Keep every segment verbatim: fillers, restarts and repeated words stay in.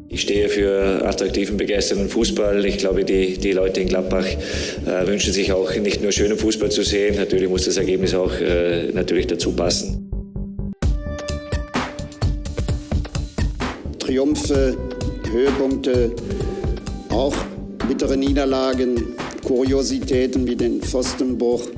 Ich stehe für attraktiven, begeisternden Fußball. Ich glaube, die, die Leute in Gladbach äh, wünschen sich auch nicht nur schönen Fußball zu sehen. Natürlich muss das Ergebnis auch äh, natürlich dazu passen. Triumphe, Höhepunkte, auch bittere Niederlagen, Kuriositäten wie den Pfostenbruch.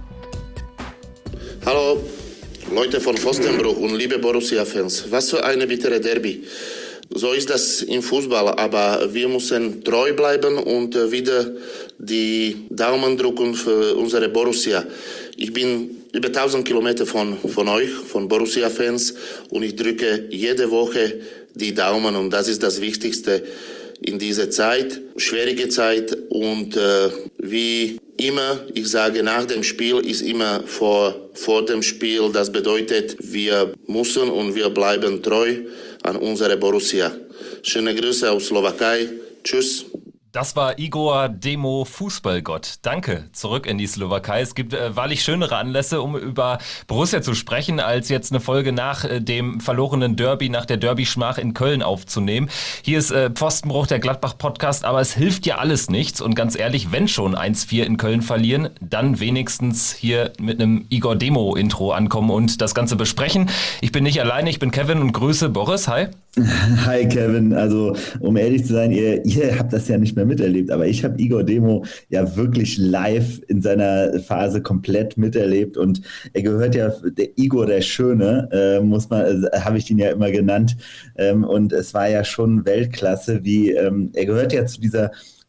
Hallo, Leute von Pfostenbruch und liebe Borussia-Fans. Was für eine bittere Derby. So ist das im Fußball, aber wir müssen treu bleiben und wieder die Daumen drücken für unsere Borussia. Ich bin über tausend Kilometer von, von euch, von Borussia-Fans, und ich drücke jede Woche die Daumen, und das ist das Wichtigste in dieser Zeit, schwierige Zeit, und äh, wie immer, ich sage, nach dem Spiel ist immer vor, vor dem Spiel. Das bedeutet, wir müssen und wir bleiben treu an unsere Borussia. Schöne Grüße aus Slowakei. Tschüss. Das war Igor Demo, Fußballgott. Danke, zurück in die Slowakei. Es gibt äh, wahrlich schönere Anlässe, um über Borussia zu sprechen, als jetzt eine Folge nach äh, dem verlorenen Derby, nach der Derby-Schmach in Köln aufzunehmen. Hier ist äh, Pfostenbruch, der Gladbach-Podcast, aber es hilft ja alles nichts. Und ganz ehrlich, wenn schon eins vier in Köln verlieren, dann wenigstens hier mit einem Igor Demo-Intro ankommen und das Ganze besprechen. Ich bin nicht alleine, ich bin Kevin und grüße Boris. Hi. Hi Kevin, also um ehrlich zu sein, ihr, ihr habt das ja nicht mehr miterlebt, aber ich habe Igor Demo ja wirklich live in seiner Phase komplett miterlebt, und er gehört ja, der Igor der Schöne, äh, muss man, also, habe ich ihn ja immer genannt, ähm, und es war ja schon Weltklasse, wie ähm, er gehört ja zu dieser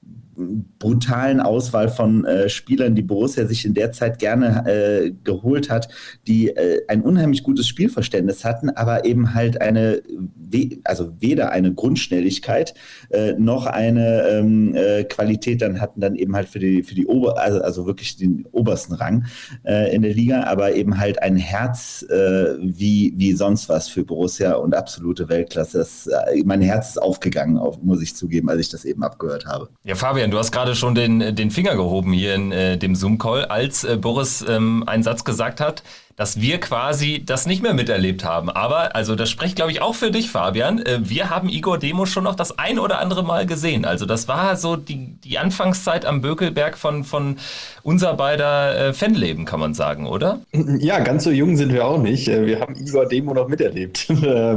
brutalen Auswahl von äh, Spielern, die Borussia sich in der Zeit gerne äh, geholt hat, die äh, ein unheimlich gutes Spielverständnis hatten, aber eben halt eine, we- also weder eine Grundschnelligkeit äh, noch eine ähm, äh, Qualität dann hatten, dann eben halt für die, für die Ober, also, also wirklich den obersten Rang äh, in der Liga, aber eben halt ein Herz äh, wie, wie sonst was für Borussia und absolute Weltklasse. Das, äh, mein Herz ist aufgegangen, auf, muss ich zugeben, als ich das eben abgehört habe. Ja, Fabian, du hast gerade schon den, den Finger gehoben hier in äh, dem Zoom-Call, als äh, Boris ähm, einen Satz gesagt hat, dass wir quasi das nicht mehr miterlebt haben. Aber, also das spricht, glaube ich, auch für dich, Fabian. Äh, wir haben Igor Demo schon noch das ein oder andere Mal gesehen. Also das war so die, die Anfangszeit am Bökelberg von, von unser beider äh, Fanleben, kann man sagen, oder? Ja, ganz so jung sind wir auch nicht. Wir haben Igor Demo noch miterlebt.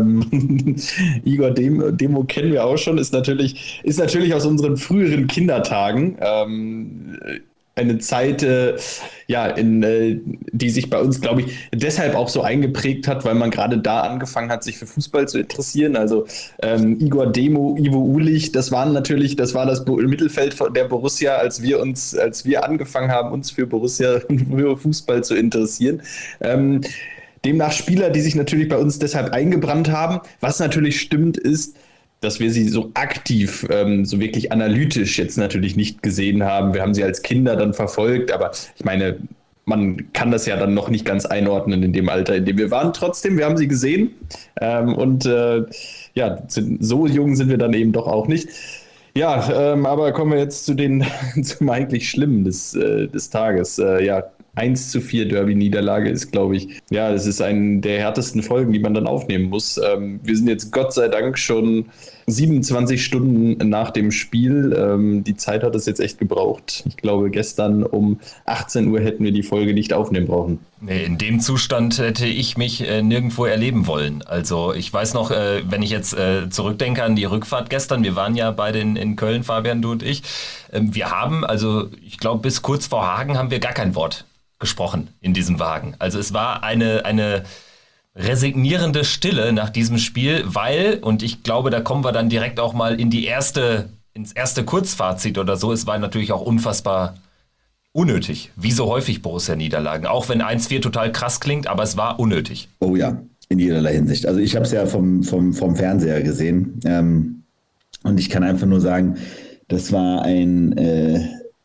Igor Demo, Demo kennen wir auch schon, ist natürlich, ist natürlich aus unseren früheren Kindertagen. Ähm, Eine Zeit, äh, ja, in, äh, die sich bei uns, glaube ich, deshalb auch so eingeprägt hat, weil man gerade da angefangen hat, sich für Fußball zu interessieren. Also ähm, Igor Demo, Ivo Ulich, das waren natürlich, das war das Bo- Mittelfeld der Borussia, als wir uns, als wir angefangen haben, uns für Borussia und für Fußball zu interessieren. Ähm, demnach Spieler, die sich natürlich bei uns deshalb eingebrannt haben. Was natürlich stimmt, ist, dass wir sie so aktiv, ähm, so wirklich analytisch jetzt natürlich nicht gesehen haben. Wir haben sie als Kinder dann verfolgt, aber ich meine, man kann das ja dann noch nicht ganz einordnen in dem Alter, in dem wir waren. Trotzdem, wir haben sie gesehen, ähm, und äh, ja, sind, so jung sind wir dann eben doch auch nicht. Ja, ähm, aber kommen wir jetzt zu den zum eigentlich Schlimmen des, äh, des Tages. Äh, ja, eins zu vier Derby-Niederlage ist, glaube ich, ja, das ist eine der härtesten Folgen, die man dann aufnehmen muss. Ähm, wir sind jetzt Gott sei Dank schon siebenundzwanzig Stunden nach dem Spiel. Ähm, die Zeit hat es jetzt echt gebraucht. Ich glaube, gestern um achtzehn Uhr hätten wir die Folge nicht aufnehmen brauchen. Nee, in dem Zustand hätte ich mich äh, nirgendwo erleben wollen. Also ich weiß noch, äh, wenn ich jetzt äh, zurückdenke an die Rückfahrt gestern, wir waren ja beide in, in Köln, Fabian, du und ich. Ähm, wir haben, also ich glaube, bis kurz vor Hagen haben wir gar kein Wort gesprochen in diesem Wagen. Also es war eine, eine resignierende Stille nach diesem Spiel, weil, und ich glaube, da kommen wir dann direkt auch mal in die erste, ins erste Kurzfazit oder so, es war natürlich auch unfassbar unnötig, wie so häufig Borussia-Niederlagen, auch wenn eins vier total krass klingt, aber es war unnötig. Oh ja, in jederlei Hinsicht. Also ich habe es ja vom, vom, vom Fernseher gesehen, ähm, und ich kann einfach nur sagen, das war ein, äh,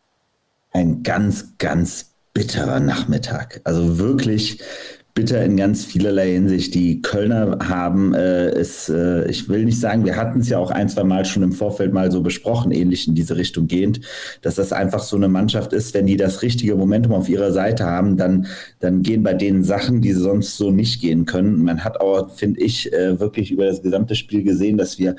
ein ganz, ganz bitterer Nachmittag. Also wirklich bitter in ganz vielerlei Hinsicht. Die Kölner haben äh, es, äh, ich will nicht sagen, wir hatten es ja auch ein, zwei Mal schon im Vorfeld mal so besprochen, ähnlich in diese Richtung gehend, dass das einfach so eine Mannschaft ist, wenn die das richtige Momentum auf ihrer Seite haben, dann, dann gehen bei denen Sachen, die sonst so nicht gehen können. Man hat auch, finde ich, äh, wirklich über das gesamte Spiel gesehen, dass wir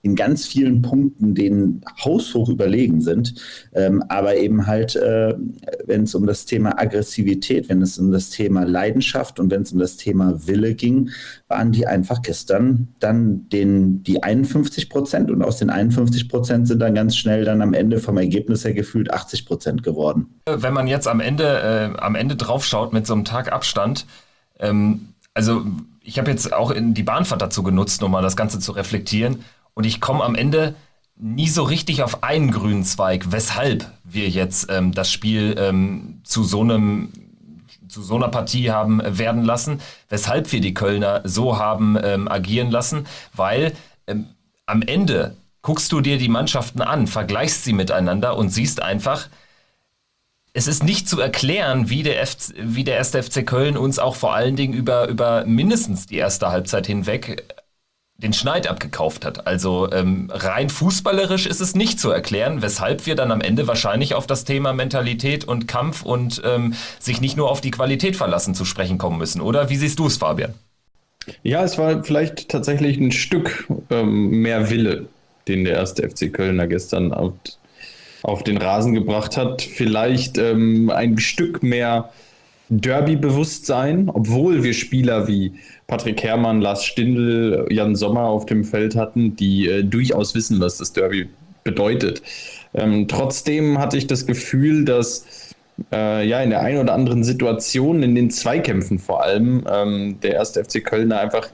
in ganz vielen Punkten denen haushoch überlegen sind. Ähm, aber eben halt, äh, wenn es um das Thema Aggressivität, wenn es um das Thema Leidenschaft und wenn es um das Thema Wille ging, waren die einfach gestern dann den, die einundfünfzig Prozent und aus den einundfünfzig Prozent sind dann ganz schnell dann am Ende vom Ergebnis her gefühlt achtzig Prozent geworden. Wenn man jetzt am Ende, äh, am Ende drauf schaut mit so einem Tag Abstand, ähm, also ich habe jetzt auch in die Bahnfahrt dazu genutzt, um mal das Ganze zu reflektieren und ich komme am Ende nie so richtig auf einen grünen Zweig, weshalb wir jetzt ähm, das Spiel ähm, zu so einem zu so einer Partie haben werden lassen, weshalb wir die Kölner so haben ähm, agieren lassen, weil ähm, am Ende guckst du dir die Mannschaften an, vergleichst sie miteinander und siehst einfach, es ist nicht zu erklären, wie der, F C, wie der erste F C Köln uns auch vor allen Dingen über, über mindestens die erste Halbzeit hinweg den Schneid abgekauft hat. Also ähm, rein fußballerisch ist es nicht zu erklären, weshalb wir dann am Ende wahrscheinlich auf das Thema Mentalität und Kampf und ähm, sich nicht nur auf die Qualität verlassen zu sprechen kommen müssen. Oder wie siehst du es, Fabian? Ja, es war vielleicht tatsächlich ein Stück ähm, mehr Wille, den der erste F C Kölner gestern auf, auf den Rasen gebracht hat. Vielleicht ähm, ein Stück mehr Derby-Bewusstsein, obwohl wir Spieler wie Patrick Herrmann, Lars Stindl, Jan Sommer auf dem Feld hatten, die äh, durchaus wissen, was das Derby bedeutet. Ähm, trotzdem hatte ich das Gefühl, dass äh, ja in der einen oder anderen Situation, in den Zweikämpfen vor allem, ähm, der erste F C Kölner einfach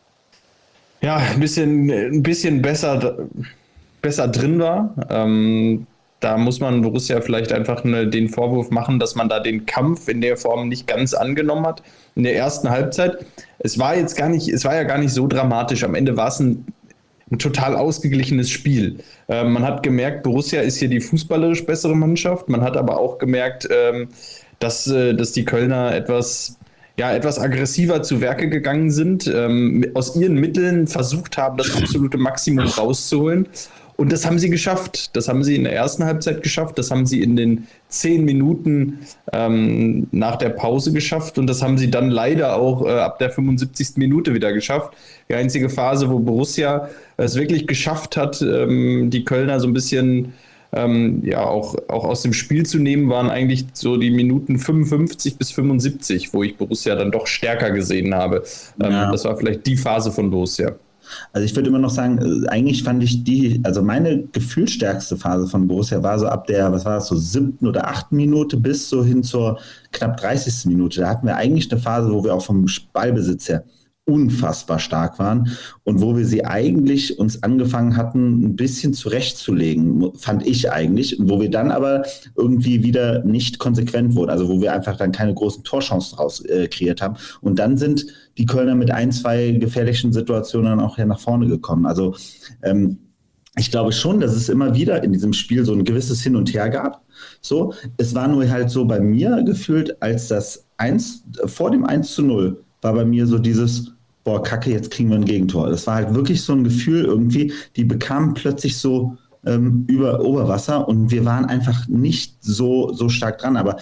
ja, ein bisschen, ein bisschen besser, besser drin war. Ähm, Da muss man Borussia vielleicht einfach eine, den Vorwurf machen, dass man da den Kampf in der Form nicht ganz angenommen hat in der ersten Halbzeit. Es war jetzt gar nicht, es war ja gar nicht so dramatisch. Am Ende war es ein, ein total ausgeglichenes Spiel. Äh, man hat gemerkt, Borussia ist hier die fußballerisch bessere Mannschaft. Man hat aber auch gemerkt, ähm, dass, äh, dass die Kölner etwas, ja, etwas aggressiver zu Werke gegangen sind, ähm, aus ihren Mitteln versucht haben, das absolute Maximum rauszuholen. Und das haben sie geschafft. Das haben sie in der ersten Halbzeit geschafft. Das haben sie in den zehn Minuten ähm, nach der Pause geschafft. Und das haben sie dann leider auch äh, ab der fünfundsiebzigsten Minute wieder geschafft. Die einzige Phase, wo Borussia es wirklich geschafft hat, ähm, die Kölner so ein bisschen ähm, ja, auch, auch aus dem Spiel zu nehmen, waren eigentlich so die Minuten fünfundfünfzig bis fünfundsiebzig, wo ich Borussia dann doch stärker gesehen habe. Ähm, ja. Das war vielleicht die Phase von Borussia. Also ich würde immer noch sagen, eigentlich fand ich die, also meine gefühlsstärkste Phase von Borussia war so ab der, was war das, so siebten oder achten Minute bis so hin zur knapp dreißigsten Minute. Da hatten wir eigentlich eine Phase, wo wir auch vom Ballbesitz her unfassbar stark waren und wo wir sie eigentlich uns angefangen hatten, ein bisschen zurechtzulegen, fand ich eigentlich, und wo wir dann aber irgendwie wieder nicht konsequent wurden, also wo wir einfach dann keine großen Torchancen draus äh, kreiert haben. Und dann sind die Kölner mit ein, zwei gefährlichen Situationen auch hier nach vorne gekommen. Also ähm, ich glaube schon, dass es immer wieder in diesem Spiel so ein gewisses Hin und Her gab. So, es war nur halt so bei mir gefühlt, als das eins, vor dem eins zu null war bei mir so dieses, boah, Kacke, jetzt kriegen wir ein Gegentor. Das war halt wirklich so ein Gefühl irgendwie, die bekamen plötzlich so ähm, über Oberwasser und wir waren einfach nicht so, so stark dran. Aber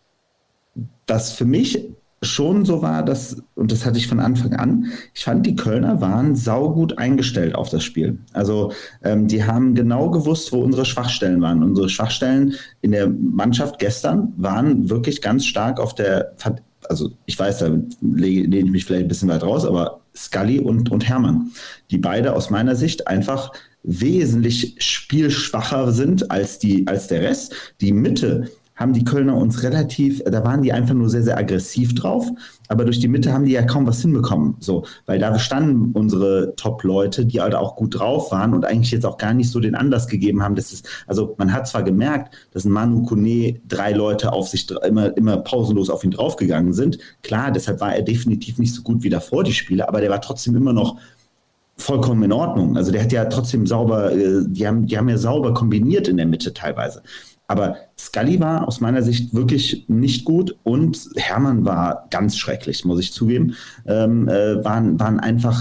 was für mich schon so war, dass, und das hatte ich von Anfang an, ich fand, die Kölner waren saugut eingestellt auf das Spiel. Also ähm, die haben genau gewusst, wo unsere Schwachstellen waren. Unsere Schwachstellen in der Mannschaft gestern waren wirklich ganz stark auf der, also ich weiß, da lehne ich mich vielleicht ein bisschen weit raus, aber Scully und, und Herrmann, die beide aus meiner Sicht einfach wesentlich spielschwacher sind als, die, als der Rest. Die Mitte haben die Kölner uns relativ, da waren die einfach nur sehr, sehr aggressiv drauf, aber durch die Mitte haben die ja kaum was hinbekommen, so, weil da standen unsere Top-Leute, die halt auch gut drauf waren und eigentlich jetzt auch gar nicht so den Anlass gegeben haben, dass es, also man hat zwar gemerkt, dass ein Manu Kone drei Leute auf sich immer, immer pausenlos auf ihn draufgegangen sind, klar, deshalb war er definitiv nicht so gut wie davor, die Spieler, aber der war trotzdem immer noch vollkommen in Ordnung, also der hat ja trotzdem sauber, die haben, die haben ja sauber kombiniert in der Mitte teilweise. Aber Scully war aus meiner Sicht wirklich nicht gut und Herrmann war ganz schrecklich, muss ich zugeben. Ähm, äh, waren, waren einfach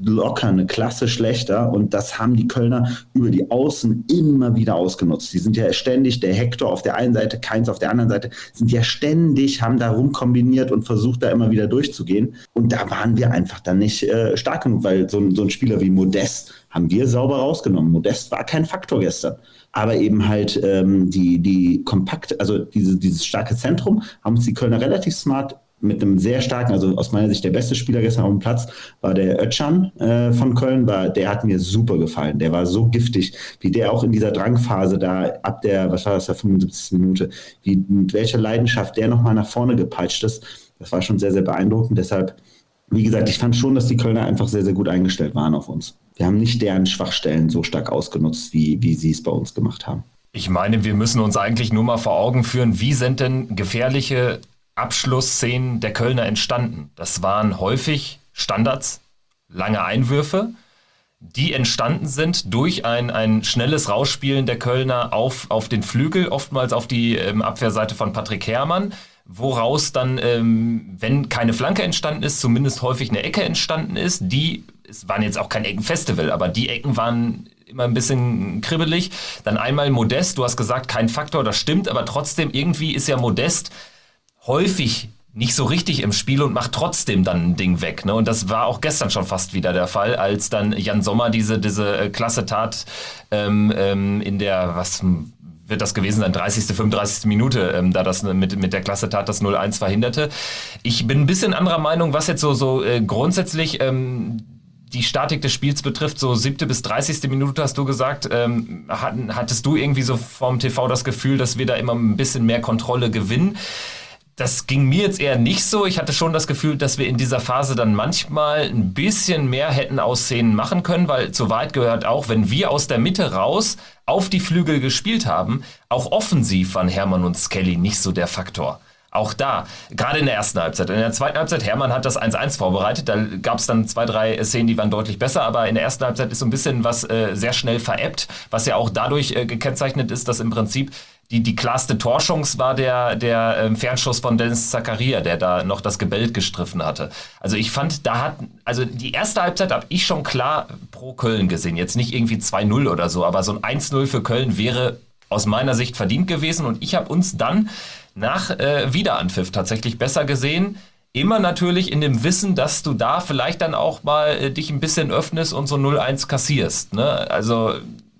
locker eine Klasse schlechter und das haben die Kölner über die Außen immer wieder ausgenutzt. Die sind ja ständig, der Hector auf der einen Seite, Keins auf der anderen Seite, sind ja ständig, haben da rumkombiniert und versucht da immer wieder durchzugehen und da waren wir einfach dann nicht äh, stark genug, weil so, so ein Spieler wie Modest haben wir sauber rausgenommen. Modest war kein Faktor gestern. Aber eben halt ähm, die, die kompakt, also diese, dieses starke Zentrum haben uns die Kölner relativ smart mit einem sehr starken, also aus meiner Sicht der beste Spieler gestern auf dem Platz, war der Özcan äh, von Köln, war, der hat mir super gefallen. Der war so giftig, wie der auch in dieser Drangphase da ab der, was war das, der fünfundsiebzigsten Minute, wie, mit welcher Leidenschaft der nochmal nach vorne gepeitscht ist. Das war schon sehr, sehr beeindruckend. Deshalb, wie gesagt, ich fand schon, dass die Kölner einfach sehr, sehr gut eingestellt waren auf uns. Wir haben nicht deren Schwachstellen so stark ausgenutzt, wie, wie sie es bei uns gemacht haben. Ich meine, wir müssen uns eigentlich nur mal vor Augen führen, wie sind denn gefährliche Abschlussszenen der Kölner entstanden? Das waren häufig Standards, lange Einwürfe, die entstanden sind durch ein, ein schnelles Rausspielen der Kölner auf, auf den Flügel, oftmals auf die ähm, Abwehrseite von Patrick Herrmann, woraus dann, ähm, wenn keine Flanke entstanden ist, zumindest häufig eine Ecke entstanden ist. Die, es waren jetzt auch kein Eckenfestival, aber die Ecken waren immer ein bisschen kribbelig. Dann einmal Modest, du hast gesagt, kein Faktor, das stimmt, aber trotzdem irgendwie ist ja Modest häufig nicht so richtig im Spiel und macht trotzdem dann ein Ding weg. Ne? Und das war auch gestern schon fast wieder der Fall, als dann Jan Sommer diese, diese klasse Tat ähm, ähm, in der, was wird das gewesen sein, dreißigste, fünfunddreißigste Minute, ähm, da das mit, mit der klasse Tat das null eins verhinderte. Ich bin ein bisschen anderer Meinung, was jetzt so, so äh, grundsätzlich ähm, die Statik des Spiels betrifft, so siebte bis dreißigste Minute hast du gesagt, ähm, hat, hattest du irgendwie so vorm T V das Gefühl, dass wir da immer ein bisschen mehr Kontrolle gewinnen? Das ging mir jetzt eher nicht so. Ich hatte schon das Gefühl, dass wir in dieser Phase dann manchmal ein bisschen mehr hätten aus Szenen machen können, weil zur Wahrheit gehört auch, wenn wir aus der Mitte raus auf die Flügel gespielt haben, auch offensiv waren Herrmann und Skelly nicht so der Faktor. Auch da, gerade in der ersten Halbzeit. In der zweiten Halbzeit, Herrmann hat das eins eins vorbereitet, da gab es dann zwei, drei Szenen, die waren deutlich besser, aber in der ersten Halbzeit ist so ein bisschen was äh, sehr schnell verebbt, was ja auch dadurch äh, gekennzeichnet ist, dass im Prinzip die, die klarste Torchance war der, der ähm, Fernschuss von Dennis Zakaria, der da noch das Gebälk gestriffen hatte. Also ich fand, da hat, also die erste Halbzeit habe ich schon klar pro Köln gesehen, jetzt nicht irgendwie zwei null oder so, aber so ein eins null für Köln wäre aus meiner Sicht verdient gewesen und ich habe uns dann nach äh, Wiederanpfiff tatsächlich besser gesehen. Immer natürlich in dem Wissen, dass du da vielleicht dann auch mal äh, dich ein bisschen öffnest und so null eins kassierst. Ne? Also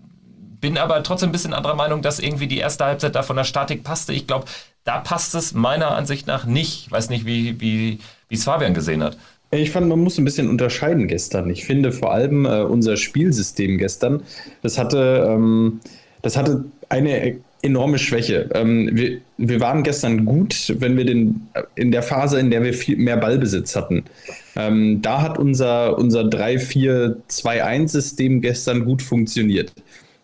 bin aber trotzdem ein bisschen anderer Meinung, dass irgendwie die erste Halbzeit da von der Statik passte. Ich glaube, da passt es meiner Ansicht nach nicht. Ich weiß nicht, wie, wie, wie es Fabian gesehen hat. Ich fand, man muss ein bisschen unterscheiden gestern. Ich finde vor allem äh, unser Spielsystem gestern, das hatte, ähm, das hatte eine enorme Schwäche. Ähm, wir, wir waren gestern gut, wenn wir den in der Phase, in der wir viel mehr Ballbesitz hatten. Ähm, da hat unser, unser drei vier zwei eins System gestern gut funktioniert.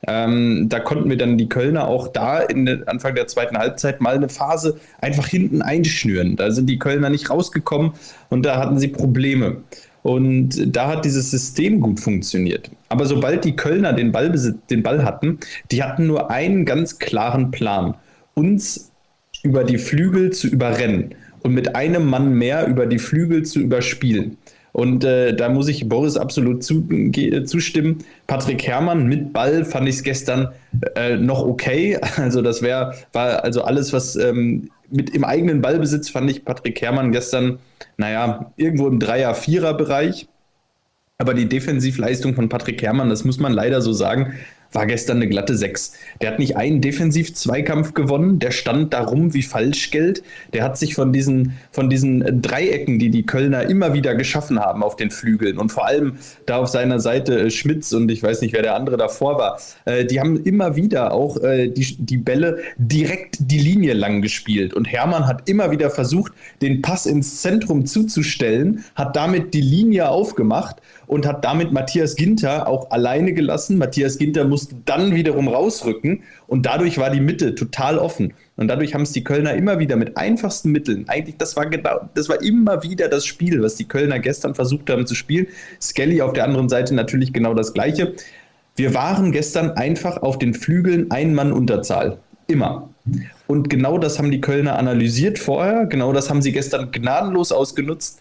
Ähm, da konnten wir dann die Kölner auch da in der Anfang der zweiten Halbzeit mal eine Phase einfach hinten einschnüren. Da sind die Kölner nicht rausgekommen und da hatten sie Probleme. Und da hat dieses System gut funktioniert. Aber sobald die Kölner den Ballbesitz, den Ball hatten, die hatten nur einen ganz klaren Plan. Uns über die Flügel zu überrennen und mit einem Mann mehr über die Flügel zu überspielen. Und äh, da muss ich Boris absolut zu, ge, zustimmen. Patrick Herrmann mit Ball fand ich es gestern äh, noch okay. Also das wär, war also alles, was ähm, mit im eigenen Ballbesitz fand ich Patrick Herrmann gestern, naja, irgendwo im Dreier-Vierer-Bereich. Aber die Defensivleistung von Patrick Herrmann, das muss man leider so sagen, war gestern eine glatte sechs. Der hat nicht einen Defensiv-Zweikampf gewonnen, der stand da rum wie Falschgeld. Der hat sich von diesen, von diesen Dreiecken, die die Kölner immer wieder geschaffen haben auf den Flügeln und vor allem da auf seiner Seite äh, Schmitz und ich weiß nicht, wer der andere davor war, äh, die haben immer wieder auch äh, die, die Bälle direkt die Linie lang gespielt und Herrmann hat immer wieder versucht, den Pass ins Zentrum zuzustellen, hat damit die Linie aufgemacht und hat damit Matthias Ginter auch alleine gelassen. Matthias Ginter musste dann wiederum rausrücken und dadurch war die Mitte total offen. Und dadurch haben es die Kölner immer wieder mit einfachsten Mitteln, eigentlich das war genau, das war immer wieder das Spiel, was die Kölner gestern versucht haben zu spielen. Skelly auf der anderen Seite natürlich genau das Gleiche. Wir waren gestern einfach auf den Flügeln ein Mann Unterzahl. Immer. Und genau das haben die Kölner analysiert vorher, genau das haben sie gestern gnadenlos ausgenutzt.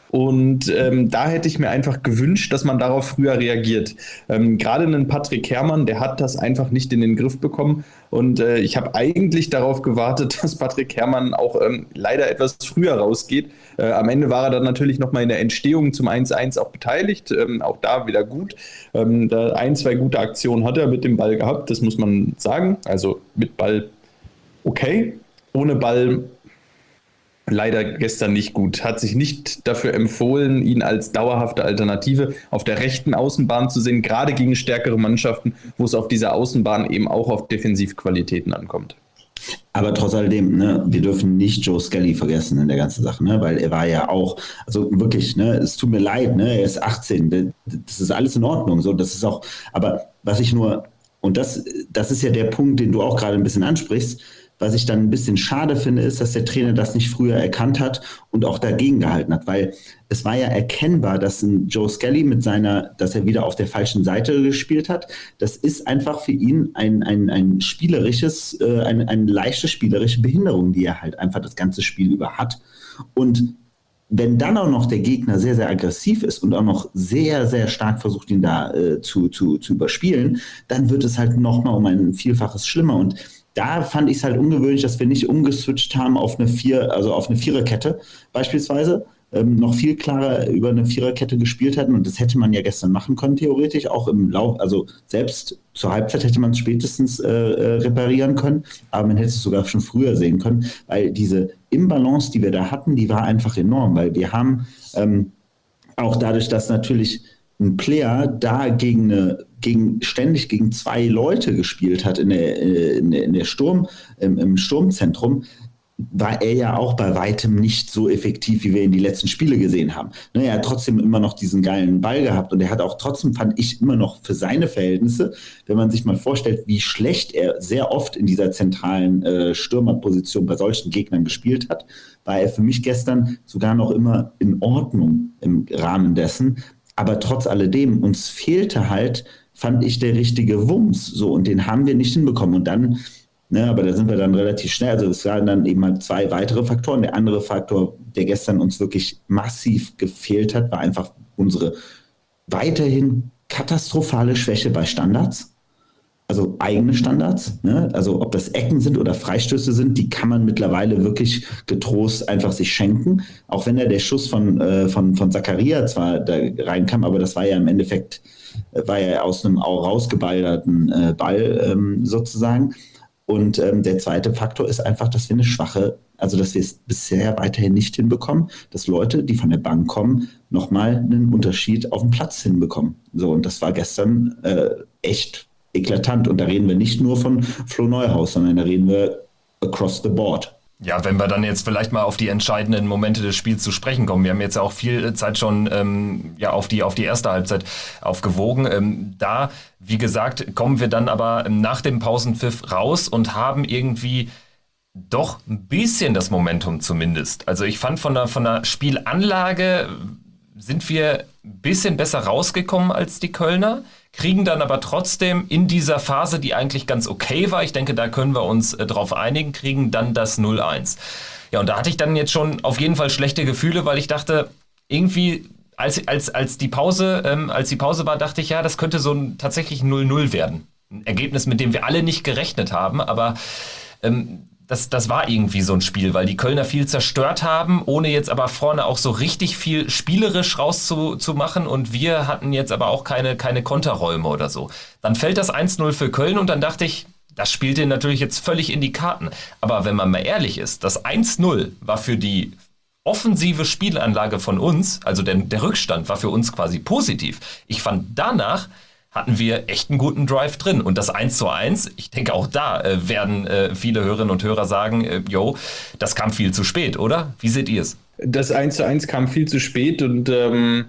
Und ähm, da hätte ich mir einfach gewünscht, dass man darauf früher reagiert. Ähm, gerade einen Patrick Herrmann, der hat das einfach nicht in den Griff bekommen. Und äh, ich habe eigentlich darauf gewartet, dass Patrick Herrmann auch ähm, leider etwas früher rausgeht. Äh, am Ende war er dann natürlich nochmal in der Entstehung zum eins eins auch beteiligt. Ähm, auch da wieder gut. Ähm, da ein, zwei gute Aktionen hat er mit dem Ball gehabt, das muss man sagen. Also mit Ball okay, ohne Ball leider gestern nicht gut. Hat sich nicht dafür empfohlen, ihn als dauerhafte Alternative auf der rechten Außenbahn zu sehen, gerade gegen stärkere Mannschaften, wo es auf dieser Außenbahn eben auch auf Defensivqualitäten ankommt. Aber trotz alledem, ne, wir dürfen nicht Joe Skelly vergessen in der ganzen Sache, ne, weil er war ja auch, also wirklich, ne, es tut mir leid, ne, er ist achtzehn, das ist alles in Ordnung, so, das ist auch, aber was ich nur, und das, das ist ja der Punkt, den du auch gerade ein bisschen ansprichst, was ich dann ein bisschen schade finde, ist, dass der Trainer das nicht früher erkannt hat und auch dagegen gehalten hat, weil es war ja erkennbar, dass ein Joe Skelly mit seiner, dass er wieder auf der falschen Seite gespielt hat. Das ist einfach für ihn ein, ein, ein spielerisches, äh, eine, eine leichte spielerische Behinderung, die er halt einfach das ganze Spiel über hat. Und wenn dann auch noch der Gegner sehr, sehr aggressiv ist und auch noch sehr, sehr stark versucht, ihn da äh, zu, zu, zu überspielen, dann wird es halt nochmal um ein Vielfaches schlimmer. Und da fand ich es halt ungewöhnlich, dass wir nicht umgeswitcht haben auf eine Vier, also auf eine Viererkette beispielsweise, ähm, noch viel klarer über eine Viererkette gespielt hätten, und das hätte man ja gestern machen können, theoretisch, auch im Lauf, also selbst zur Halbzeit hätte man es spätestens äh, reparieren können, aber man hätte es sogar schon früher sehen können, weil diese Imbalance, die wir da hatten, die war einfach enorm, weil wir haben ähm, auch dadurch, dass natürlich ein Player da gegen eine, gegen, ständig gegen zwei Leute gespielt hat in der, in der, in der Sturm, im, im Sturmzentrum, war er ja auch bei weitem nicht so effektiv, wie wir in die letzten Spiele gesehen haben. Ne, er hat trotzdem immer noch diesen geilen Ball gehabt und er hat auch trotzdem, fand ich, immer noch für seine Verhältnisse, wenn man sich mal vorstellt, wie schlecht er sehr oft in dieser zentralen äh, Stürmerposition bei solchen Gegnern gespielt hat, war er für mich gestern sogar noch immer in Ordnung im Rahmen dessen. Aber trotz alledem, uns fehlte halt, fand ich, der richtige Wumms. So, und den haben wir nicht hinbekommen. Und dann, ne, aber da sind wir dann relativ schnell. Also es waren dann eben halt zwei weitere Faktoren. Der andere Faktor, der gestern uns wirklich massiv gefehlt hat, war einfach unsere weiterhin katastrophale Schwäche bei Standards. Also eigene Standards, ne? Also ob das Ecken sind oder Freistöße sind, die kann man mittlerweile wirklich getrost einfach sich schenken. Auch wenn da der Schuss von, äh, von, von Zakaria zwar da reinkam, aber das war ja im Endeffekt, äh, war ja aus einem auch rausgeballerten äh, Ball ähm, sozusagen. Und ähm, der zweite Faktor ist einfach, dass wir eine schwache, also dass wir es bisher weiterhin nicht hinbekommen, dass Leute, die von der Bank kommen, nochmal einen Unterschied auf dem Platz hinbekommen. So, und das war gestern äh, echt eklatant. Und da reden wir nicht nur von Flo Neuhaus, sondern da reden wir across the board. Ja, wenn wir dann jetzt vielleicht mal auf die entscheidenden Momente des Spiels zu sprechen kommen. Wir haben jetzt auch viel Zeit schon ähm, ja, auf die, auf die erste Halbzeit aufgewogen. Ähm, da, wie gesagt, kommen wir dann aber nach dem Pausenpfiff raus und haben irgendwie doch ein bisschen das Momentum zumindest. Also ich fand von der, von der Spielanlage sind wir ein bisschen besser rausgekommen als die Kölner, kriegen dann aber trotzdem in dieser Phase, die eigentlich ganz okay war, ich denke, da können wir uns äh, drauf einigen, kriegen dann das null eins. Ja, und da hatte ich dann jetzt schon auf jeden Fall schlechte Gefühle, weil ich dachte, irgendwie, als, als, als, die, Pause, ähm, als die Pause war, dachte ich, ja, das könnte so ein tatsächlich null null werden. Ein Ergebnis, mit dem wir alle nicht gerechnet haben, aber ähm, Das, das war irgendwie so ein Spiel, weil die Kölner viel zerstört haben, ohne jetzt aber vorne auch so richtig viel spielerisch rauszumachen, und wir hatten jetzt aber auch keine, keine Konterräume oder so. Dann fällt das eins null für Köln und dann dachte ich, das spielt denen natürlich jetzt völlig in die Karten. Aber wenn man mal ehrlich ist, das eins null war für die offensive Spielanlage von uns, also der, der Rückstand war für uns quasi positiv. Ich fand, danach hatten wir echt einen guten Drive drin. Und das eins zu eins, ich denke auch da äh, werden äh, viele Hörerinnen und Hörer sagen, äh, yo, das kam viel zu spät, oder? Wie seht ihr es? Das eins zu eins kam viel zu spät und ähm,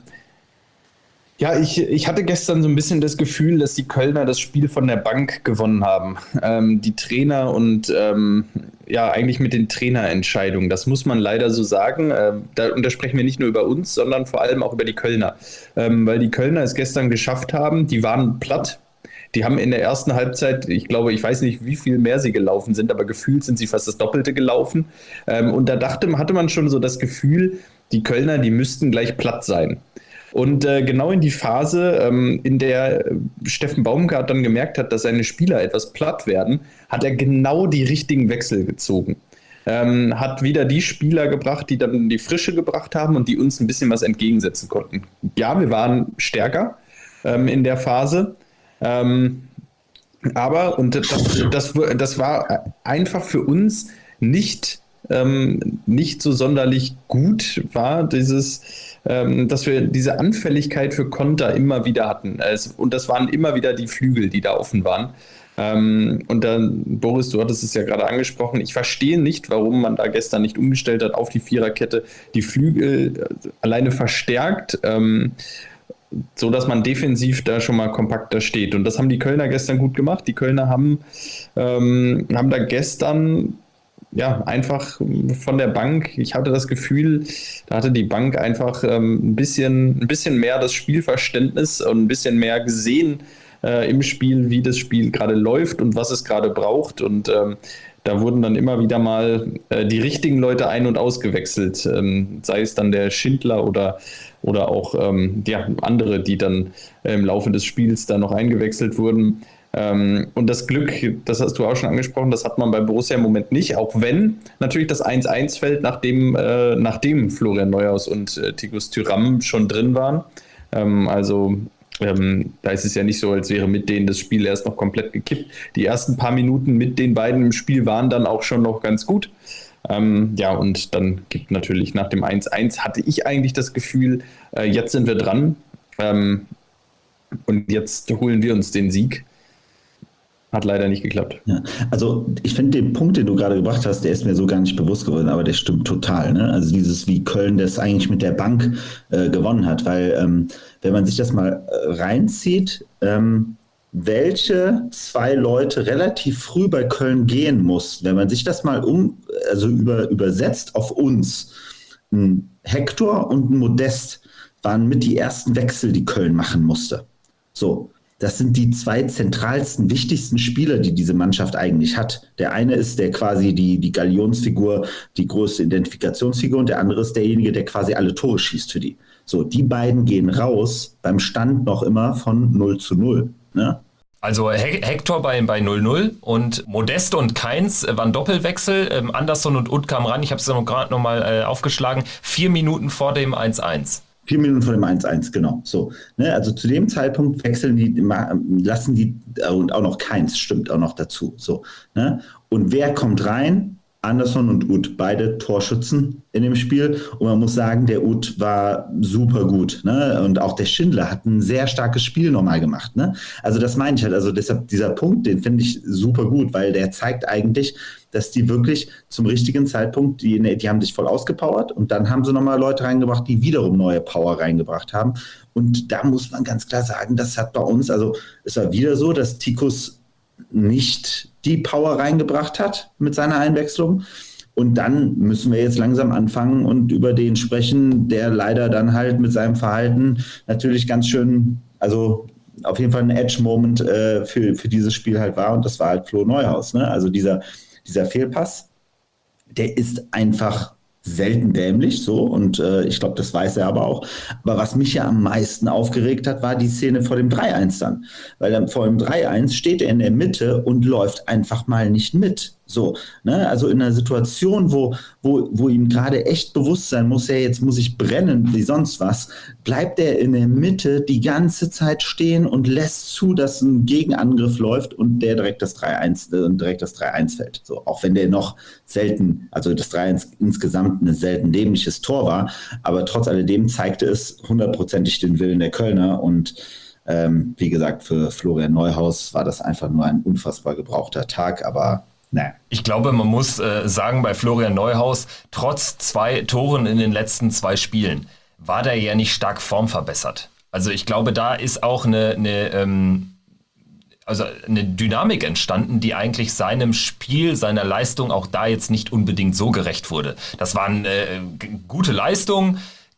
ja, ich, ich hatte gestern so ein bisschen das Gefühl, dass die Kölner das Spiel von der Bank gewonnen haben. Ähm, die Trainer und ähm, ja, eigentlich mit den Trainerentscheidungen, das muss man leider so sagen. Ähm, da, und da sprechen wir nicht nur über uns, sondern vor allem auch über die Kölner. Ähm, weil die Kölner es gestern geschafft haben, die waren platt. Die haben in der ersten Halbzeit, ich glaube, ich weiß nicht, wie viel mehr sie gelaufen sind, aber gefühlt sind sie fast das Doppelte gelaufen. Ähm, und da dachte, hatte man schon so das Gefühl, die Kölner, die müssten gleich platt sein. Und äh, genau in die Phase, ähm, in der Steffen Baumgart dann gemerkt hat, dass seine Spieler etwas platt werden, hat er genau die richtigen Wechsel gezogen. Ähm, hat wieder die Spieler gebracht, die dann die Frische gebracht haben und die uns ein bisschen was entgegensetzen konnten. Ja, wir waren stärker ähm, in der Phase, ähm, aber, und das, das, das war einfach für uns nicht, ähm, nicht so sonderlich gut, war dieses... dass wir diese Anfälligkeit für Konter immer wieder hatten. Und das waren immer wieder die Flügel, die da offen waren. Und dann, Boris, du hattest es ja gerade angesprochen, ich verstehe nicht, warum man da gestern nicht umgestellt hat auf die Viererkette, die Flügel alleine verstärkt, so dass man defensiv da schon mal kompakter steht. Und das haben die Kölner gestern gut gemacht. Die Kölner haben, haben da gestern... ja, einfach von der Bank, ich hatte das Gefühl, da hatte die Bank einfach ähm, ein bisschen, ein bisschen mehr das Spielverständnis und ein bisschen mehr gesehen äh, im Spiel, wie das Spiel gerade läuft und was es gerade braucht. Und ähm, da wurden dann immer wieder mal äh, die richtigen Leute ein- und ausgewechselt, ähm, sei es dann der Schindler oder, oder auch ähm, ja, andere, die dann äh, im Laufe des Spiels da noch eingewechselt wurden. Ähm, und das Glück, das hast du auch schon angesprochen, das hat man bei Borussia im Moment nicht, auch wenn natürlich das eins eins fällt, nachdem, äh, nachdem Florian Neuhaus und äh, Tikus Thuram schon drin waren. Ähm, also ähm, da ist es ja nicht so, als wäre mit denen das Spiel erst noch komplett gekippt. Die ersten paar Minuten mit den beiden im Spiel waren dann auch schon noch ganz gut. Ähm, ja, und dann gibt natürlich nach dem eins eins, hatte ich eigentlich das Gefühl, äh, jetzt sind wir dran ähm, und jetzt holen wir uns den Sieg. Hat leider nicht geklappt. Ja, also ich finde den Punkt, den du gerade gebracht hast, der ist mir so gar nicht bewusst geworden, aber der stimmt total. Ne? Also dieses, wie Köln das eigentlich mit der Bank äh, gewonnen hat, weil ähm, wenn man sich das mal äh, reinzieht, ähm, welche zwei Leute relativ früh bei Köln gehen mussten, wenn man sich das mal um, also über, übersetzt auf uns, ein Hector und ein Modest waren mit die ersten Wechsel, die Köln machen musste. So. Das sind die zwei zentralsten, wichtigsten Spieler, die diese Mannschaft eigentlich hat. Der eine ist der quasi die, die Galionsfigur, die größte Identifikationsfigur, und der andere ist derjenige, der quasi alle Tore schießt für die. So, die beiden gehen raus, beim Stand noch immer von null zu null. Ne? Also Hector bei, bei null null und Modeste und Keins waren Doppelwechsel. Ähm, Anderson und Uth kamen ran, ich habe es ja gerade nochmal äh, aufgeschlagen, vier Minuten vor dem eins eins. Vier Minuten vor dem eins eins, genau. So, ne, also zu dem Zeitpunkt wechseln die, lassen die, und auch noch Keins, stimmt auch noch dazu. So, ne? Und wer kommt rein? Anderson und Uth, beide Torschützen in dem Spiel. Und man muss sagen, der Uth war super gut. Ne? Und auch der Schindler hat ein sehr starkes Spiel nochmal gemacht. Ne? Also das meine ich halt. Also deshalb dieser Punkt, den finde ich super gut, weil der zeigt eigentlich, dass die wirklich zum richtigen Zeitpunkt, die, die haben sich voll ausgepowert und dann haben sie nochmal Leute reingebracht, die wiederum neue Power reingebracht haben. Und da muss man ganz klar sagen, das hat bei uns, also es war wieder so, dass Tikus nicht die Power reingebracht hat mit seiner Einwechslung. Und dann müssen wir jetzt langsam anfangen und über den sprechen, der leider dann halt mit seinem Verhalten natürlich ganz schön, also auf jeden Fall ein Edge-Moment äh, für, für dieses Spiel halt war. Und das war halt Flo Neuhaus. Ne? Also dieser, dieser Fehlpass, der ist einfach selten dämlich, so, und äh, ich glaube, das weiß er aber auch. Aber was mich ja am meisten aufgeregt hat, war die Szene vor dem drei eins dann. Weil dann vor dem drei eins steht er in der Mitte und läuft einfach mal nicht mit. So, ne? Also in einer Situation, wo, wo, wo ihm gerade echt bewusst sein muss, ja, jetzt muss ich brennen wie sonst was, bleibt er in der Mitte die ganze Zeit stehen und lässt zu, dass ein Gegenangriff läuft und der direkt das drei eins äh, direkt das drei eins fällt. So, auch wenn der noch selten, also das drei eins insgesamt ein selten dämliches Tor war, aber trotz alledem zeigte es hundertprozentig den Willen der Kölner und ähm, wie gesagt, für Florian Neuhaus war das einfach nur ein unfassbar gebrauchter Tag, aber naja. Ich glaube, man muss äh, sagen, bei Florian Neuhaus, trotz zwei Toren in den letzten zwei Spielen, war der ja nicht stark formverbessert. Also ich glaube, da ist auch eine, eine, ähm, also eine Dynamik entstanden, die eigentlich seinem Spiel, seiner Leistung auch da jetzt nicht unbedingt so gerecht wurde. Das waren äh, gute Leistungen,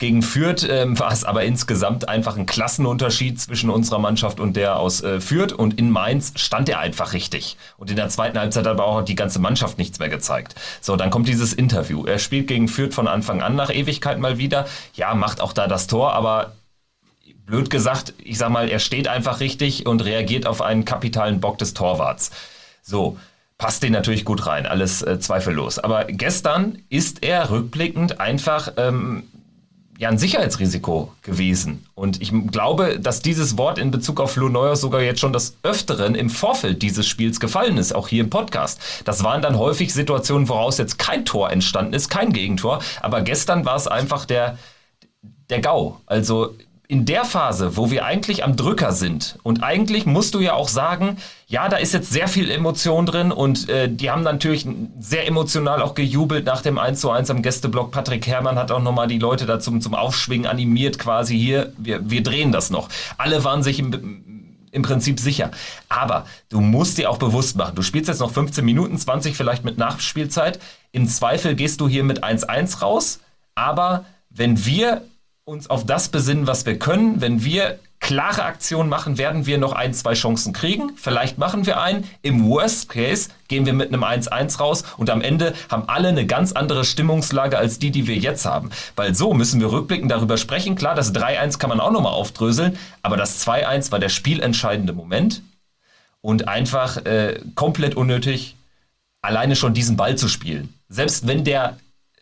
Gegen Fürth ähm, war es aber insgesamt einfach ein Klassenunterschied zwischen unserer Mannschaft und der aus äh, Fürth. Und in Mainz stand er einfach richtig. Und in der zweiten Halbzeit hat aber auch die ganze Mannschaft nichts mehr gezeigt. So, dann kommt dieses Interview. Er spielt gegen Fürth von Anfang an nach Ewigkeit mal wieder. Ja, macht auch da das Tor, aber blöd gesagt, ich sag mal, er steht einfach richtig und reagiert auf einen kapitalen Bock des Torwarts. So, passt den natürlich gut rein, alles äh, zweifellos. Aber gestern ist er rückblickend einfach ähm, ja ein Sicherheitsrisiko gewesen. Und ich glaube, dass dieses Wort in Bezug auf Flo Neuhaus sogar jetzt schon des Öfteren im Vorfeld dieses Spiels gefallen ist, auch hier im Podcast. Das waren dann häufig Situationen, woraus jetzt kein Tor entstanden ist, kein Gegentor. Aber gestern war es einfach der, der GAU. Also in der Phase, wo wir eigentlich am Drücker sind und eigentlich musst du ja auch sagen, ja, da ist jetzt sehr viel Emotion drin und äh, die haben natürlich sehr emotional auch gejubelt nach dem eins zu eins am Gästeblock. Patrick Herrmann hat auch nochmal die Leute da zum, zum Aufschwingen animiert quasi hier, wir, wir drehen das noch. Alle waren sich im, im Prinzip sicher. Aber du musst dir auch bewusst machen, du spielst jetzt noch fünfzehn Minuten, zwanzig vielleicht mit Nachspielzeit. Im Zweifel gehst du hier mit eins eins raus, aber wenn wir uns auf das besinnen, was wir können. Wenn wir klare Aktionen machen, werden wir noch ein, zwei Chancen kriegen. Vielleicht machen wir einen. Im Worst Case gehen wir mit einem eins eins raus und am Ende haben alle eine ganz andere Stimmungslage als die, die wir jetzt haben. Weil so müssen wir rückblickend darüber sprechen. Klar, das drei eins kann man auch nochmal aufdröseln, aber das zwei eins war der spielentscheidende Moment und einfach äh, komplett unnötig, alleine schon diesen Ball zu spielen. Selbst wenn der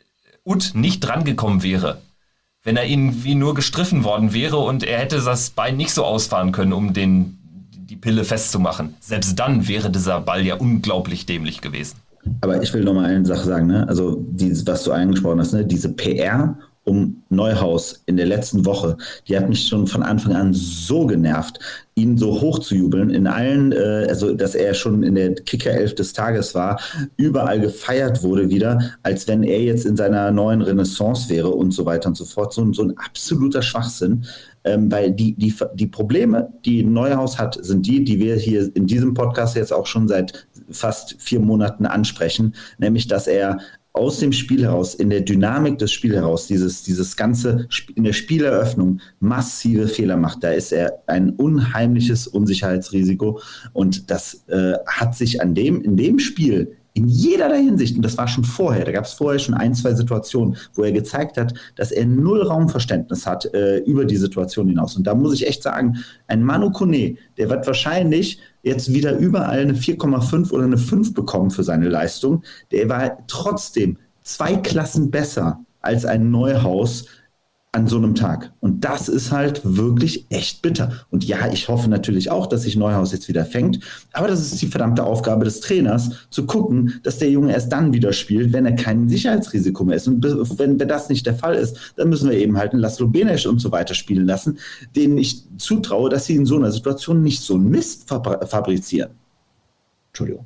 Ut nicht drangekommen wäre, wenn er irgendwie nur gestriffen worden wäre und er hätte das Bein nicht so ausfahren können, um den, die Pille festzumachen. Selbst dann wäre dieser Ball ja unglaublich dämlich gewesen. Aber ich will noch mal eine Sache sagen, ne? Also dieses, was du angesprochen hast, ne? Diese P R um Neuhaus in der letzten Woche, die hat mich schon von Anfang an so genervt, ihn so hoch zu jubeln, in allen, äh, also dass er schon in der Kicker-Elf des Tages war, überall gefeiert wurde wieder, als wenn er jetzt in seiner neuen Renaissance wäre und so weiter und so fort. So, so ein absoluter Schwachsinn, ähm, weil die, die, die Probleme, die Neuhaus hat, sind die, die wir hier in diesem Podcast jetzt auch schon seit fast vier Monaten ansprechen, nämlich dass er aus dem Spiel heraus, in der Dynamik des Spiels heraus, dieses, dieses ganze in der Spieleröffnung massive Fehler macht. Da ist er ein unheimliches Unsicherheitsrisiko und das äh, hat sich an dem, in dem Spiel in jederlei Hinsicht, und das war schon vorher, da gab es vorher schon ein, zwei Situationen, wo er gezeigt hat, dass er null Raumverständnis hat äh, über die Situation hinaus. Und da muss ich echt sagen, ein Manu Kone, der wird wahrscheinlich jetzt wieder überall eine vier Komma fünf oder eine fünf bekommen für seine Leistung. Der war trotzdem zwei Klassen besser als ein Neuhaus an so einem Tag. Und das ist halt wirklich echt bitter. Und ja, ich hoffe natürlich auch, dass sich Neuhaus jetzt wieder fängt. Aber das ist die verdammte Aufgabe des Trainers, zu gucken, dass der Junge erst dann wieder spielt, wenn er kein Sicherheitsrisiko mehr ist. Und wenn, wenn das nicht der Fall ist, dann müssen wir eben halt einen Laszlo Benesch und so weiter spielen lassen, denen ich zutraue, dass sie in so einer Situation nicht so einen Mist fabrizieren. Entschuldigung.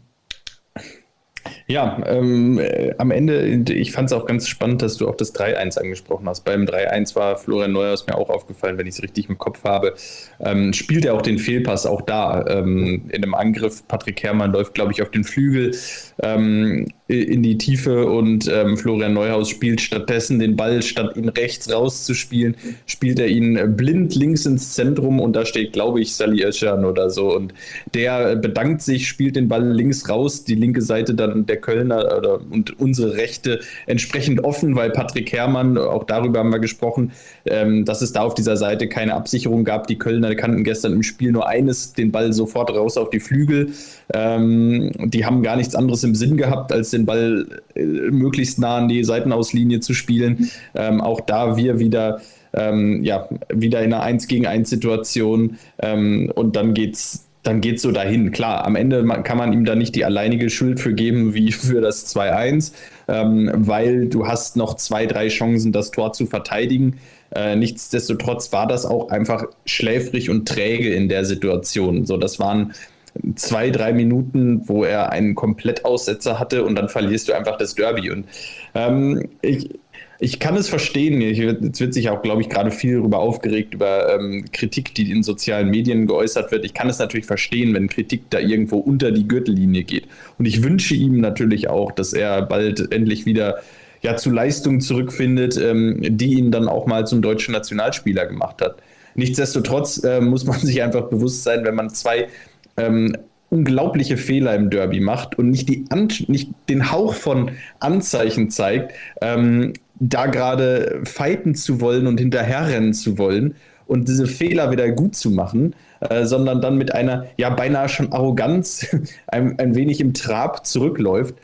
Ja, ähm, äh, am Ende, ich fand es auch ganz spannend, dass du auch das drei eins angesprochen hast. Beim drei eins war Florian Neuhaus mir auch aufgefallen, wenn ich es richtig im Kopf habe. Ähm, spielt er auch den Fehlpass auch da ähm, in einem Angriff. Patrick Herrmann läuft, glaube ich, auf den Flügel ähm, in die Tiefe und ähm, Florian Neuhaus spielt stattdessen den Ball, statt ihn rechts rauszuspielen, spielt er ihn blind links ins Zentrum und da steht, glaube ich, Salih Özcan oder so und der bedankt sich, spielt den Ball links raus, die linke Seite dann der Kölner oder, und unsere Rechte entsprechend offen, weil Patrick Herrmann, auch darüber haben wir gesprochen, ähm, dass es da auf dieser Seite keine Absicherung gab. Die Kölner kannten gestern im Spiel nur eines, den Ball sofort raus auf die Flügel. Ähm, die haben gar nichts anderes im Sinn gehabt, als den Ball äh, möglichst nah an die Seitenauslinie zu spielen. Ähm, auch da wir wieder ähm, ja, wieder in einer eins gegen eins Situation ähm, und dann geht's dann geht's so dahin. Klar, am Ende kann man ihm da nicht die alleinige Schuld für geben wie für das zwei eins, ähm, weil du hast noch zwei, drei Chancen, das Tor zu verteidigen. Äh, nichtsdestotrotz war das auch einfach schläfrig und träge in der Situation. So, das waren zwei, drei Minuten, wo er einen Komplettaussetzer hatte und dann verlierst du einfach das Derby. Und ähm, ich, ich kann es verstehen. Ich, jetzt wird sich auch, glaube ich, gerade viel darüber aufgeregt, über ähm, Kritik, die in sozialen Medien geäußert wird. Ich kann es natürlich verstehen, wenn Kritik da irgendwo unter die Gürtellinie geht. Und ich wünsche ihm natürlich auch, dass er bald endlich wieder ja zu Leistungen zurückfindet, ähm, die ihn dann auch mal zum deutschen Nationalspieler gemacht hat. Nichtsdestotrotz äh, muss man sich einfach bewusst sein, wenn man zwei ähm, unglaubliche Fehler im Derby macht und nicht, die An- nicht den Hauch von Anzeichen zeigt, ähm, da gerade fighten zu wollen und hinterherrennen zu wollen und diese Fehler wieder gut zu machen, äh, sondern dann mit einer, ja, beinahe schon Arroganz ein, ein wenig im Trab zurückläuft,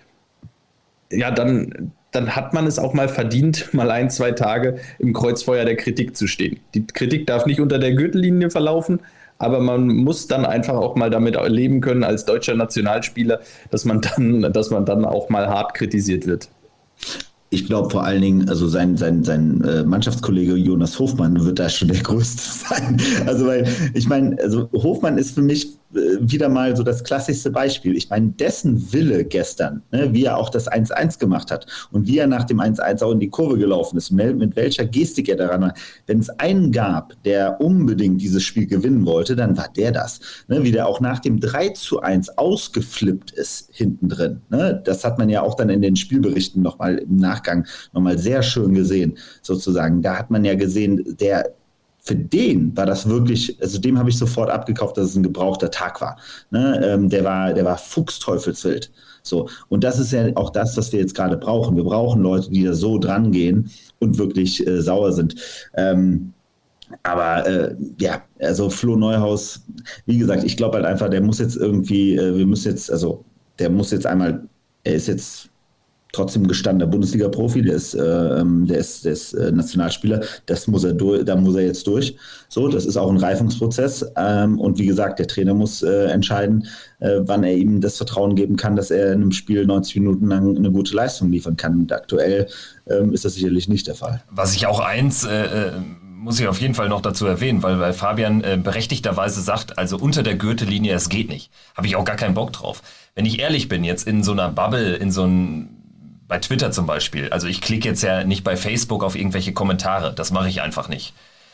ja, dann, dann hat man es auch mal verdient, mal ein, zwei Tage im Kreuzfeuer der Kritik zu stehen. Die Kritik darf nicht unter der Gürtellinie verlaufen, aber man muss dann einfach auch mal damit leben können als deutscher Nationalspieler, dass man dann, dass man dann auch mal hart kritisiert wird. Ich glaube vor allen Dingen, also sein, sein, sein äh, Mannschaftskollege Jonas Hofmann wird da schon der Größte sein. Also weil, ich meine, also Hofmann ist für mich äh, wieder mal so das klassischste Beispiel. Ich meine, dessen Wille gestern, ne, wie er auch das eins eins gemacht hat und wie er nach dem eins eins auch in die Kurve gelaufen ist, mit welcher Gestik er daran war. Wenn es einen gab, der unbedingt dieses Spiel gewinnen wollte, dann war der das. Ne, wie der auch nach dem drei zu eins ausgeflippt ist hinten drin. Ne, das hat man ja auch dann in den Spielberichten nochmal im Nachhinein nochmal sehr schön gesehen, sozusagen. Da hat man ja gesehen, der für den war das wirklich, also dem habe ich sofort abgekauft, dass es ein gebrauchter Tag war. Ne? Ähm, der war, der war fuchsteufelswild. So. Und das ist ja auch das, was wir jetzt gerade brauchen. Wir brauchen Leute, die da so dran gehen und wirklich äh, sauer sind. Ähm, aber äh, ja, also Flo Neuhaus, wie gesagt, ich glaube halt einfach, der muss jetzt irgendwie, äh, wir müssen jetzt, also der muss jetzt einmal, er ist jetzt trotzdem gestandener Bundesliga-Profi, der ist, äh, der ist, der ist äh, Nationalspieler, das muss er durch, da muss er jetzt durch. So, das ist auch ein Reifungsprozess. Ähm, und wie gesagt, der Trainer muss äh, entscheiden, äh, wann er ihm das Vertrauen geben kann, dass er in einem Spiel neunzig Minuten lang eine gute Leistung liefern kann. Und aktuell ähm, ist das sicherlich nicht der Fall. Was ich auch eins äh, muss ich auf jeden Fall noch dazu erwähnen, weil, weil Fabian äh, berechtigterweise sagt, also unter der Gürtellinie, es geht nicht. Habe ich auch gar keinen Bock drauf. Wenn ich ehrlich bin, jetzt in so einer Bubble, in so einem bei Twitter zum Beispiel. Also ich klicke jetzt ja nicht bei Facebook auf irgendwelche Kommentare. Das mache ich einfach nicht.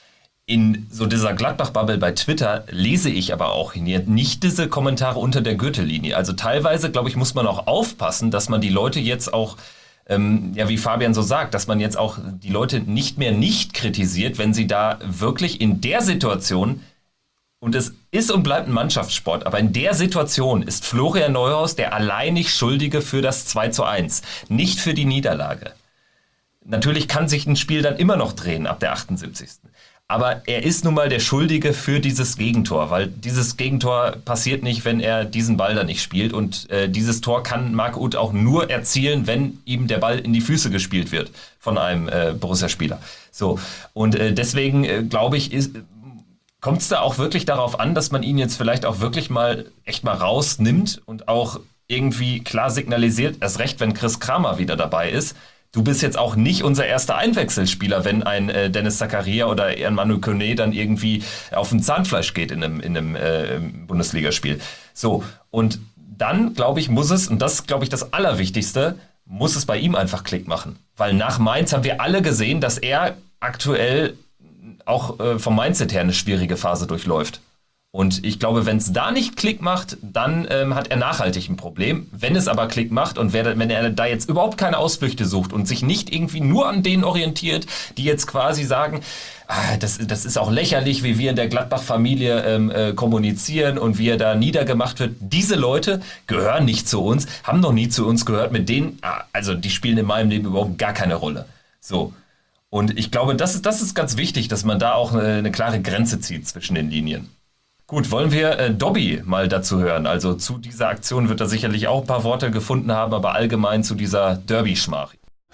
In so dieser Gladbach-Bubble bei Twitter lese ich aber auch nicht diese Kommentare unter der Gürtellinie. Also teilweise, glaube ich, muss man auch aufpassen, dass man die Leute jetzt auch, ähm, ja wie Fabian so sagt, dass man jetzt auch die Leute nicht mehr nicht kritisiert, wenn sie da wirklich in der Situation, und es ist und bleibt ein Mannschaftssport, aber in der Situation ist Florian Neuhaus der alleinig Schuldige für das zwei zu eins, nicht für die Niederlage. Natürlich kann sich ein Spiel dann immer noch drehen ab der achtundsiebzigsten Aber er ist nun mal der Schuldige für dieses Gegentor, weil dieses Gegentor passiert nicht, wenn er diesen Ball da nicht spielt. Und äh, dieses Tor kann Marc Uth auch nur erzielen, wenn ihm der Ball in die Füße gespielt wird von einem äh, Borussia-Spieler. So, und äh, deswegen äh, glaube ich, ist... Kommt es da auch wirklich darauf an, dass man ihn jetzt vielleicht auch wirklich mal echt mal rausnimmt und auch irgendwie klar signalisiert, erst recht, wenn Chris Kramer wieder dabei ist, du bist jetzt auch nicht unser erster Einwechselspieler, wenn ein äh, Dennis Zakaria oder ein Manu Koné dann irgendwie auf dem Zahnfleisch geht in einem, in einem äh, Bundesligaspiel. So, und dann, glaube ich, muss es, und das ist, glaube ich, das Allerwichtigste, muss es bei ihm einfach Klick machen. Weil nach Mainz haben wir alle gesehen, dass er aktuell auch äh, vom Mindset her eine schwierige Phase durchläuft. Und ich glaube, wenn es da nicht Klick macht, dann ähm, hat er nachhaltig ein Problem. Wenn es aber Klick macht und wer, wenn er da jetzt überhaupt keine Ausflüchte sucht und sich nicht irgendwie nur an denen orientiert, die jetzt quasi sagen, ah, das, das ist auch lächerlich, wie wir in der Gladbach-Familie ähm, äh, kommunizieren und wie er da niedergemacht wird. Diese Leute gehören nicht zu uns, haben noch nie zu uns gehört. Mit denen, ah, also die spielen in meinem Leben überhaupt gar keine Rolle. So. Und ich glaube, das ist, das ist ganz wichtig, dass man da auch eine, eine klare Grenze zieht zwischen den Linien. Gut, wollen wir äh, Dobby mal dazu hören? Also zu dieser Aktion wird er sicherlich auch ein paar Worte gefunden haben, aber allgemein zu dieser Derby-Schmach.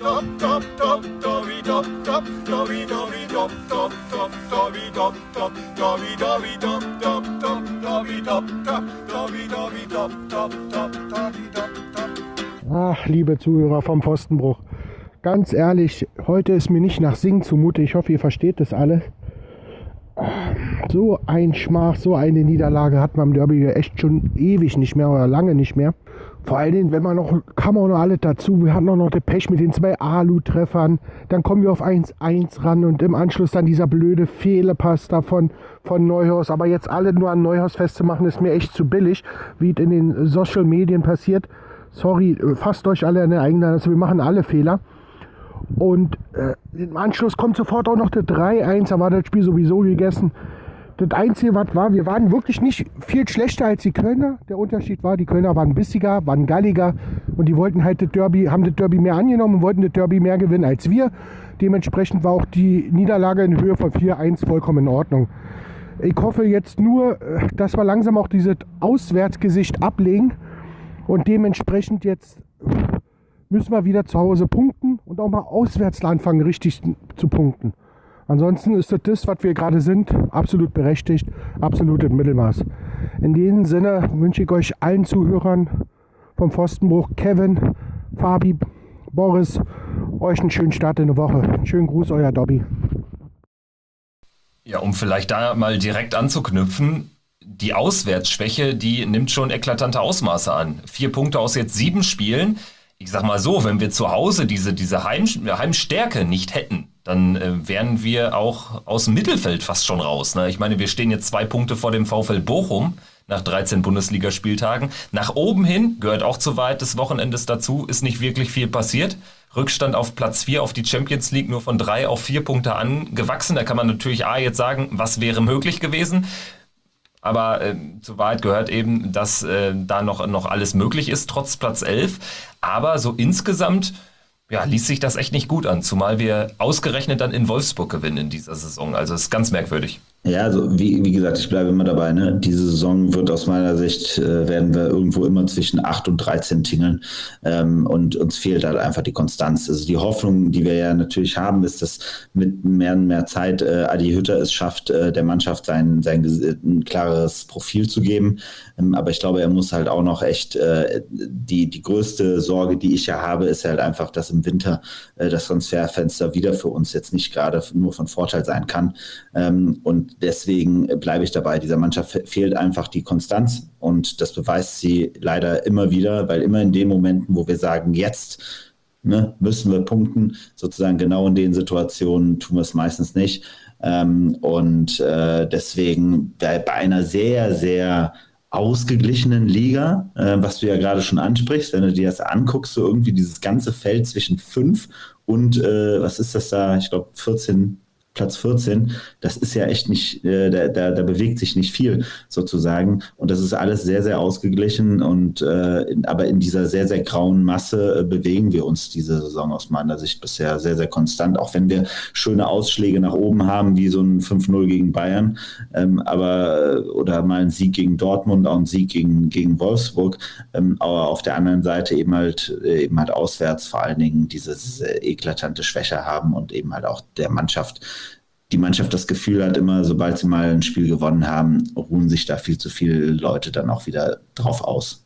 Ach, liebe Zuhörer vom Pfostenbruch. Ganz ehrlich, heute ist mir nicht nach Singen zumute. Ich hoffe, ihr versteht das alles. So ein Schmach, so eine Niederlage hat man im Derby echt schon ewig nicht mehr oder lange nicht mehr. Vor allen Dingen, wenn man noch, kam auch noch alles dazu. Wir hatten auch noch den Pech mit den zwei Alu-Treffern. Dann kommen wir auf eins eins ran und im Anschluss dann dieser blöde Fehlpass davon von Neuhaus. Aber jetzt alle nur an Neuhaus festzumachen, ist mir echt zu billig, wie es in den Social Medien passiert. Sorry, fasst euch alle an der eigenen, also wir machen alle Fehler. Und äh, im Anschluss kommt sofort auch noch der drei eins, da war das Spiel sowieso gegessen. Das Einzige, was war, wir waren wirklich nicht viel schlechter als die Kölner. Der Unterschied war, die Kölner waren bissiger, waren galliger und die wollten halt das Derby, haben das Derby mehr angenommen und wollten das Derby mehr gewinnen als wir. Dementsprechend war auch die Niederlage in Höhe von vier eins vollkommen in Ordnung. Ich hoffe jetzt nur, dass wir langsam auch dieses Auswärtsgesicht ablegen und dementsprechend jetzt müssen wir wieder zu Hause punkten und auch mal auswärts anfangen, richtig zu punkten. Ansonsten ist das, das, was wir gerade sind, absolut berechtigt, absolutes Mittelmaß. In diesem Sinne wünsche ich euch allen Zuhörern vom Pfostenbruch, Kevin, Fabi, Boris, euch einen schönen Start in der Woche. Einen schönen Gruß, euer Dobby. Ja, um vielleicht da mal direkt anzuknüpfen, die Auswärtsschwäche, die nimmt schon eklatante Ausmaße an. Vier Punkte aus jetzt sieben Spielen. Ich sag mal so, wenn wir zu Hause diese, diese Heim, Heimstärke nicht hätten, dann äh, wären wir auch aus dem Mittelfeld fast schon raus. Ne? Ich meine, wir stehen jetzt zwei Punkte vor dem VfL Bochum nach dreizehn Bundesligaspieltagen. Nach oben hin, gehört auch zu weit des Wochenendes dazu, ist nicht wirklich viel passiert. Rückstand auf Platz vier auf die Champions League nur von drei auf vier Punkte angewachsen. Da kann man natürlich A jetzt sagen, was wäre möglich gewesen. Aber äh, zur Wahrheit gehört eben, dass äh, da noch, noch alles möglich ist, trotz Platz elf. Aber so insgesamt ja, ließ sich das echt nicht gut an, zumal wir ausgerechnet dann in Wolfsburg gewinnen in dieser Saison. Also es ist ganz merkwürdig. Ja, also wie, wie gesagt, ich bleibe immer dabei. Ne? Diese Saison wird aus meiner Sicht, äh, werden wir irgendwo immer zwischen acht und dreizehn tingeln. Ähm, und uns fehlt halt einfach die Konstanz. Also die Hoffnung, die wir ja natürlich haben, ist, dass mit mehr und mehr Zeit äh, Adi Hütter es schafft, äh, der Mannschaft sein, sein ein klares Profil zu geben. Ähm, aber ich glaube, er muss halt auch noch echt, äh, die, die größte Sorge, die ich ja habe, ist halt einfach, dass im Winter äh, das Transferfenster wieder für uns jetzt nicht gerade nur von Vorteil sein kann. Ähm, und deswegen bleibe ich dabei. Dieser Mannschaft fehlt einfach die Konstanz und das beweist sie leider immer wieder, weil immer in den Momenten, wo wir sagen, jetzt ne, müssen wir punkten, sozusagen genau in den Situationen tun wir es meistens nicht. Ähm, und äh, deswegen bei, bei einer sehr, sehr ausgeglichenen Liga, äh, was du ja gerade schon ansprichst, wenn du dir das anguckst, so irgendwie dieses ganze Feld zwischen fünf und, äh, was ist das da, ich glaube vierzehn, Platz vierzehn, das ist ja echt nicht, äh, da, da, da bewegt sich nicht viel sozusagen und das ist alles sehr, sehr ausgeglichen und äh, in, aber in dieser sehr, sehr grauen Masse äh, bewegen wir uns diese Saison aus meiner Sicht bisher sehr, sehr konstant, auch wenn wir schöne Ausschläge nach oben haben, wie so ein fünf null gegen Bayern, ähm, aber oder mal ein Sieg gegen Dortmund, auch ein Sieg gegen, gegen Wolfsburg, ähm, aber auf der anderen Seite eben halt, äh, eben halt auswärts vor allen Dingen diese, diese eklatante Schwäche haben und eben halt auch der Mannschaft die Mannschaft das Gefühl hat, immer sobald sie mal ein Spiel gewonnen haben, ruhen sich da viel zu viele Leute dann auch wieder drauf aus.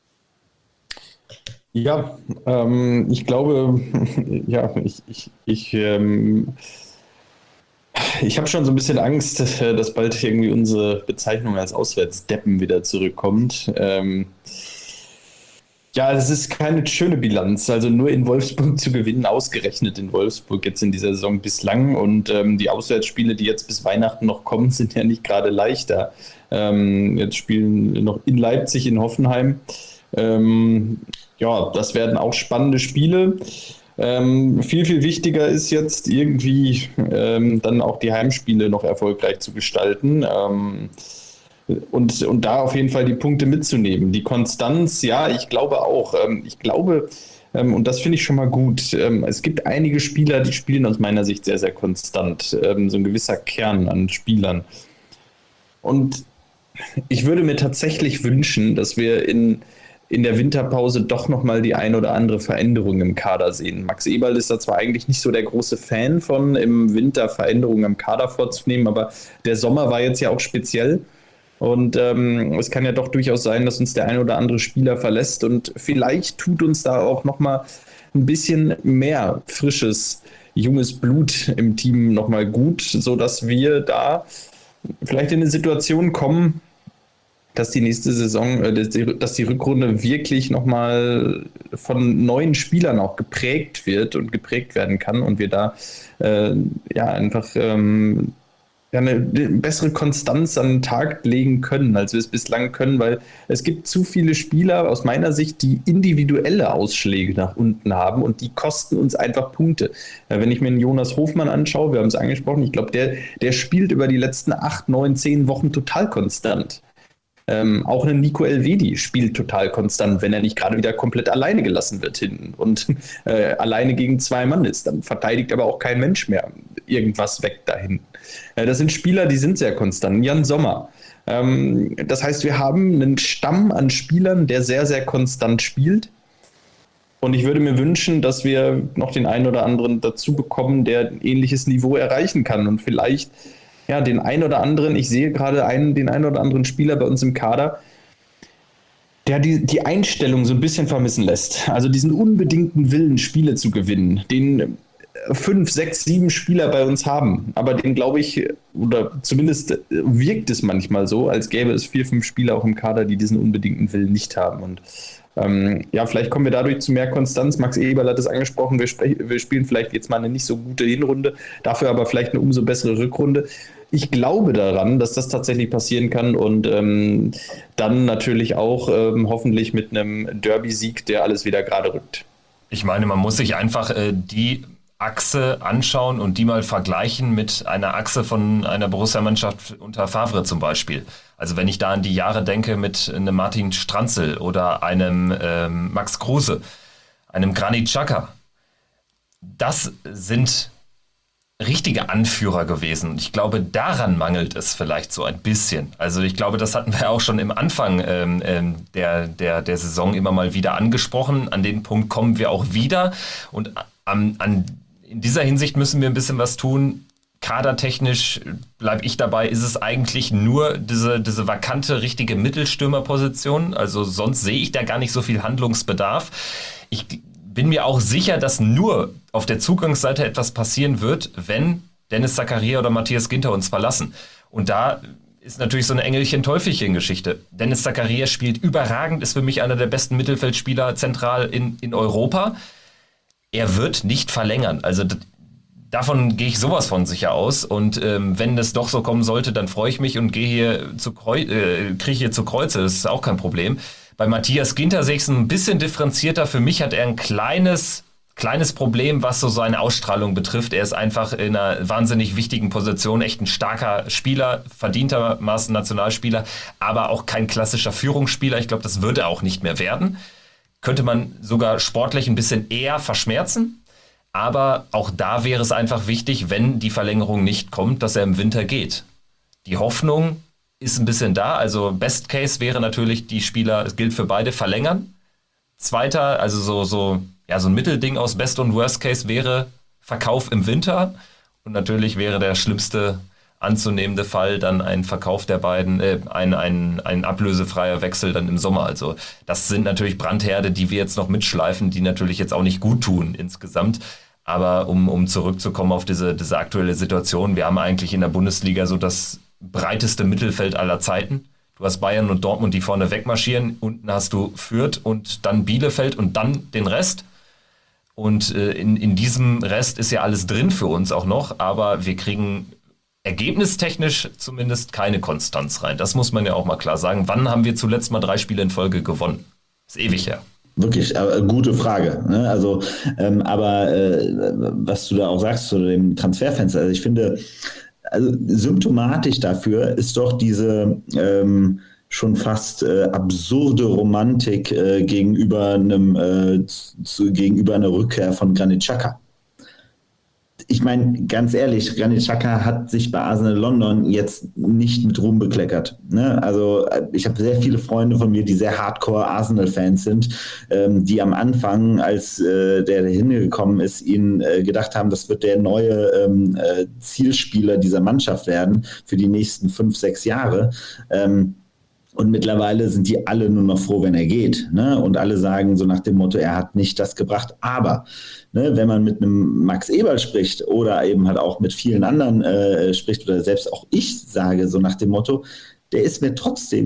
Ja, ähm, ich glaube, ja, ich, ich, ich, ähm, ich habe schon so ein bisschen Angst, dass bald irgendwie unsere Bezeichnung als Auswärtsdeppen wieder zurückkommt. Ähm, Ja, das ist keine schöne Bilanz. Also nur in Wolfsburg zu gewinnen, ausgerechnet in Wolfsburg jetzt in dieser Saison bislang. Und ähm, die Auswärtsspiele, die jetzt bis Weihnachten noch kommen, sind ja nicht gerade leichter. Ähm, jetzt spielen noch in Leipzig, in Hoffenheim. Ähm, ja, das werden auch spannende Spiele. Ähm, viel, viel wichtiger ist jetzt irgendwie ähm, dann auch die Heimspiele noch erfolgreich zu gestalten. Ähm, Und, und da auf jeden Fall die Punkte mitzunehmen. Die Konstanz, ja, ich glaube auch. Ähm, ich glaube, ähm, und das finde ich schon mal gut, ähm, es gibt einige Spieler, die spielen aus meiner Sicht sehr, sehr konstant. Ähm, so ein gewisser Kern an Spielern. Und ich würde mir tatsächlich wünschen, dass wir in, in der Winterpause doch nochmal die ein oder andere Veränderung im Kader sehen. Max Eberl ist da zwar eigentlich nicht so der große Fan von, im Winter Veränderungen am Kader vorzunehmen, aber der Sommer war jetzt ja auch speziell. Und ähm, es kann ja doch durchaus sein, dass uns der ein oder andere Spieler verlässt und vielleicht tut uns da auch nochmal ein bisschen mehr frisches, junges Blut im Team nochmal gut, sodass wir da vielleicht in eine Situation kommen, dass die nächste Saison, äh, dass die Rückrunde wirklich nochmal von neuen Spielern auch geprägt wird und geprägt werden kann und wir da äh, ja einfach ähm, ja, eine bessere Konstanz an den Tag legen können, als wir es bislang können, weil es gibt zu viele Spieler aus meiner Sicht, die individuelle Ausschläge nach unten haben und die kosten uns einfach Punkte. Ja, wenn ich mir einen Jonas Hofmann anschaue, wir haben es angesprochen, ich glaube, der, der spielt über die letzten acht, neun, zehn Wochen total konstant. Ähm, auch ein Nico Elvedi spielt total konstant, wenn er nicht gerade wieder komplett alleine gelassen wird hinten und äh, alleine gegen zwei Mann ist. Dann verteidigt aber auch kein Mensch mehr irgendwas weg da hinten. Äh, das sind Spieler, die sind sehr konstant. Jan Sommer. Ähm, das heißt, wir haben einen Stamm an Spielern, der sehr, sehr konstant spielt. Und ich würde mir wünschen, dass wir noch den einen oder anderen dazu bekommen, der ein ähnliches Niveau erreichen kann und vielleicht ja, den einen oder anderen, ich sehe gerade einen, den einen oder anderen Spieler bei uns im Kader, der die, die Einstellung so ein bisschen vermissen lässt. Also diesen unbedingten Willen, Spiele zu gewinnen, den fünf, sechs, sieben Spieler bei uns haben. Aber den, glaube ich, oder zumindest wirkt es manchmal so, als gäbe es vier, fünf Spieler auch im Kader, die diesen unbedingten Willen nicht haben. Und ähm, ja, vielleicht kommen wir dadurch zu mehr Konstanz. Max Eberl hat es angesprochen, wir, sp- wir spielen vielleicht jetzt mal eine nicht so gute Hinrunde, dafür aber vielleicht eine umso bessere Rückrunde. Ich glaube daran, dass das tatsächlich passieren kann und ähm, dann natürlich auch ähm, hoffentlich mit einem Derby-Sieg, der alles wieder gerade rückt. Ich meine, man muss sich einfach äh, die Achse anschauen und die mal vergleichen mit einer Achse von einer Borussia-Mannschaft unter Favre zum Beispiel. Also wenn ich da an die Jahre denke mit einem Martin Stranzl oder einem ähm, Max Kruse, einem Granit Xhaka, das sind richtige Anführer gewesen. Und ich glaube, daran mangelt es vielleicht so ein bisschen. Also ich glaube, das hatten wir auch schon im Anfang ähm, ähm, der, der, der Saison immer mal wieder angesprochen. An den Punkt kommen wir auch wieder. Und an, an, in dieser Hinsicht müssen wir ein bisschen was tun. Kadertechnisch bleibe ich dabei, ist es eigentlich nur diese, diese vakante, richtige Mittelstürmerposition. Also sonst sehe ich da gar nicht so viel Handlungsbedarf. Ich bin mir auch sicher, dass nur auf der Zugangsseite etwas passieren wird, wenn Dennis Zakaria oder Matthias Ginter uns verlassen. Und da ist natürlich so eine Engelchen-Teufelchen-Geschichte. Dennis Zakaria spielt überragend, ist für mich einer der besten Mittelfeldspieler zentral in, in Europa. Er wird nicht verlängern. Also d- davon gehe ich sowas von sicher aus. Und ähm, wenn es doch so kommen sollte, dann freue ich mich und gehe hier zu Kreu- äh, kriege hier zu Kreuze. Das ist auch kein Problem. Bei Matthias Ginter sehe ich es ein bisschen differenzierter. Für mich hat er ein kleines, kleines Problem, was so seine Ausstrahlung betrifft. Er ist einfach in einer wahnsinnig wichtigen Position, echt ein starker Spieler, verdientermaßen Nationalspieler, aber auch kein klassischer Führungsspieler. Ich glaube, das wird er auch nicht mehr werden. Könnte man sogar sportlich ein bisschen eher verschmerzen. Aber auch da wäre es einfach wichtig, wenn die Verlängerung nicht kommt, dass er im Winter geht. Die Hoffnung ist ein bisschen da. Also Best Case wäre natürlich, die Spieler, es gilt für beide, verlängern. Zweiter, also so, so, ja, so ein Mittelding aus Best und Worst Case wäre Verkauf im Winter. Und natürlich wäre der schlimmste anzunehmende Fall dann ein Verkauf der beiden, äh, ein, ein, ein ablösefreier Wechsel dann im Sommer. Also das sind natürlich Brandherde, die wir jetzt noch mitschleifen, die natürlich jetzt auch nicht gut tun insgesamt. Aber um, um zurückzukommen auf diese, diese aktuelle Situation, wir haben eigentlich in der Bundesliga so das breiteste Mittelfeld aller Zeiten. Du hast Bayern und Dortmund, die vorne wegmarschieren. Unten hast du Fürth und dann Bielefeld und dann den Rest. Und äh, in, in diesem Rest ist ja alles drin für uns auch noch. Aber wir kriegen ergebnistechnisch zumindest keine Konstanz rein. Das muss man ja auch mal klar sagen. Wann haben wir zuletzt mal drei Spiele in Folge gewonnen? Ist ewig her. Wirklich, aber gute Frage. Ne? Also, ähm, aber äh, was du da auch sagst zu dem Transferfenster, also ich finde, also symptomatisch dafür ist doch diese ähm, schon fast äh, absurde Romantik äh, gegenüber einem äh, zu, gegenüber einer Rückkehr von Granit Xhaka. Ich meine, ganz ehrlich, Granit Xhaka hat sich bei Arsenal London jetzt nicht mit Ruhm bekleckert. Ne? Also ich habe sehr viele Freunde von mir, die sehr Hardcore Arsenal-Fans sind, ähm, die am Anfang, als äh, der hingekommen ist, ihnen äh, gedacht haben, das wird der neue ähm, äh, Zielspieler dieser Mannschaft werden für die nächsten fünf, sechs Jahre. Ähm, Und mittlerweile sind die alle nur noch froh, wenn er geht. Ne? Und alle sagen so nach dem Motto, er hat nicht das gebracht. Aber ne, wenn man mit einem Max Eberl spricht oder eben halt auch mit vielen anderen äh, spricht oder selbst auch ich sage so nach dem Motto, der ist mir trotzdem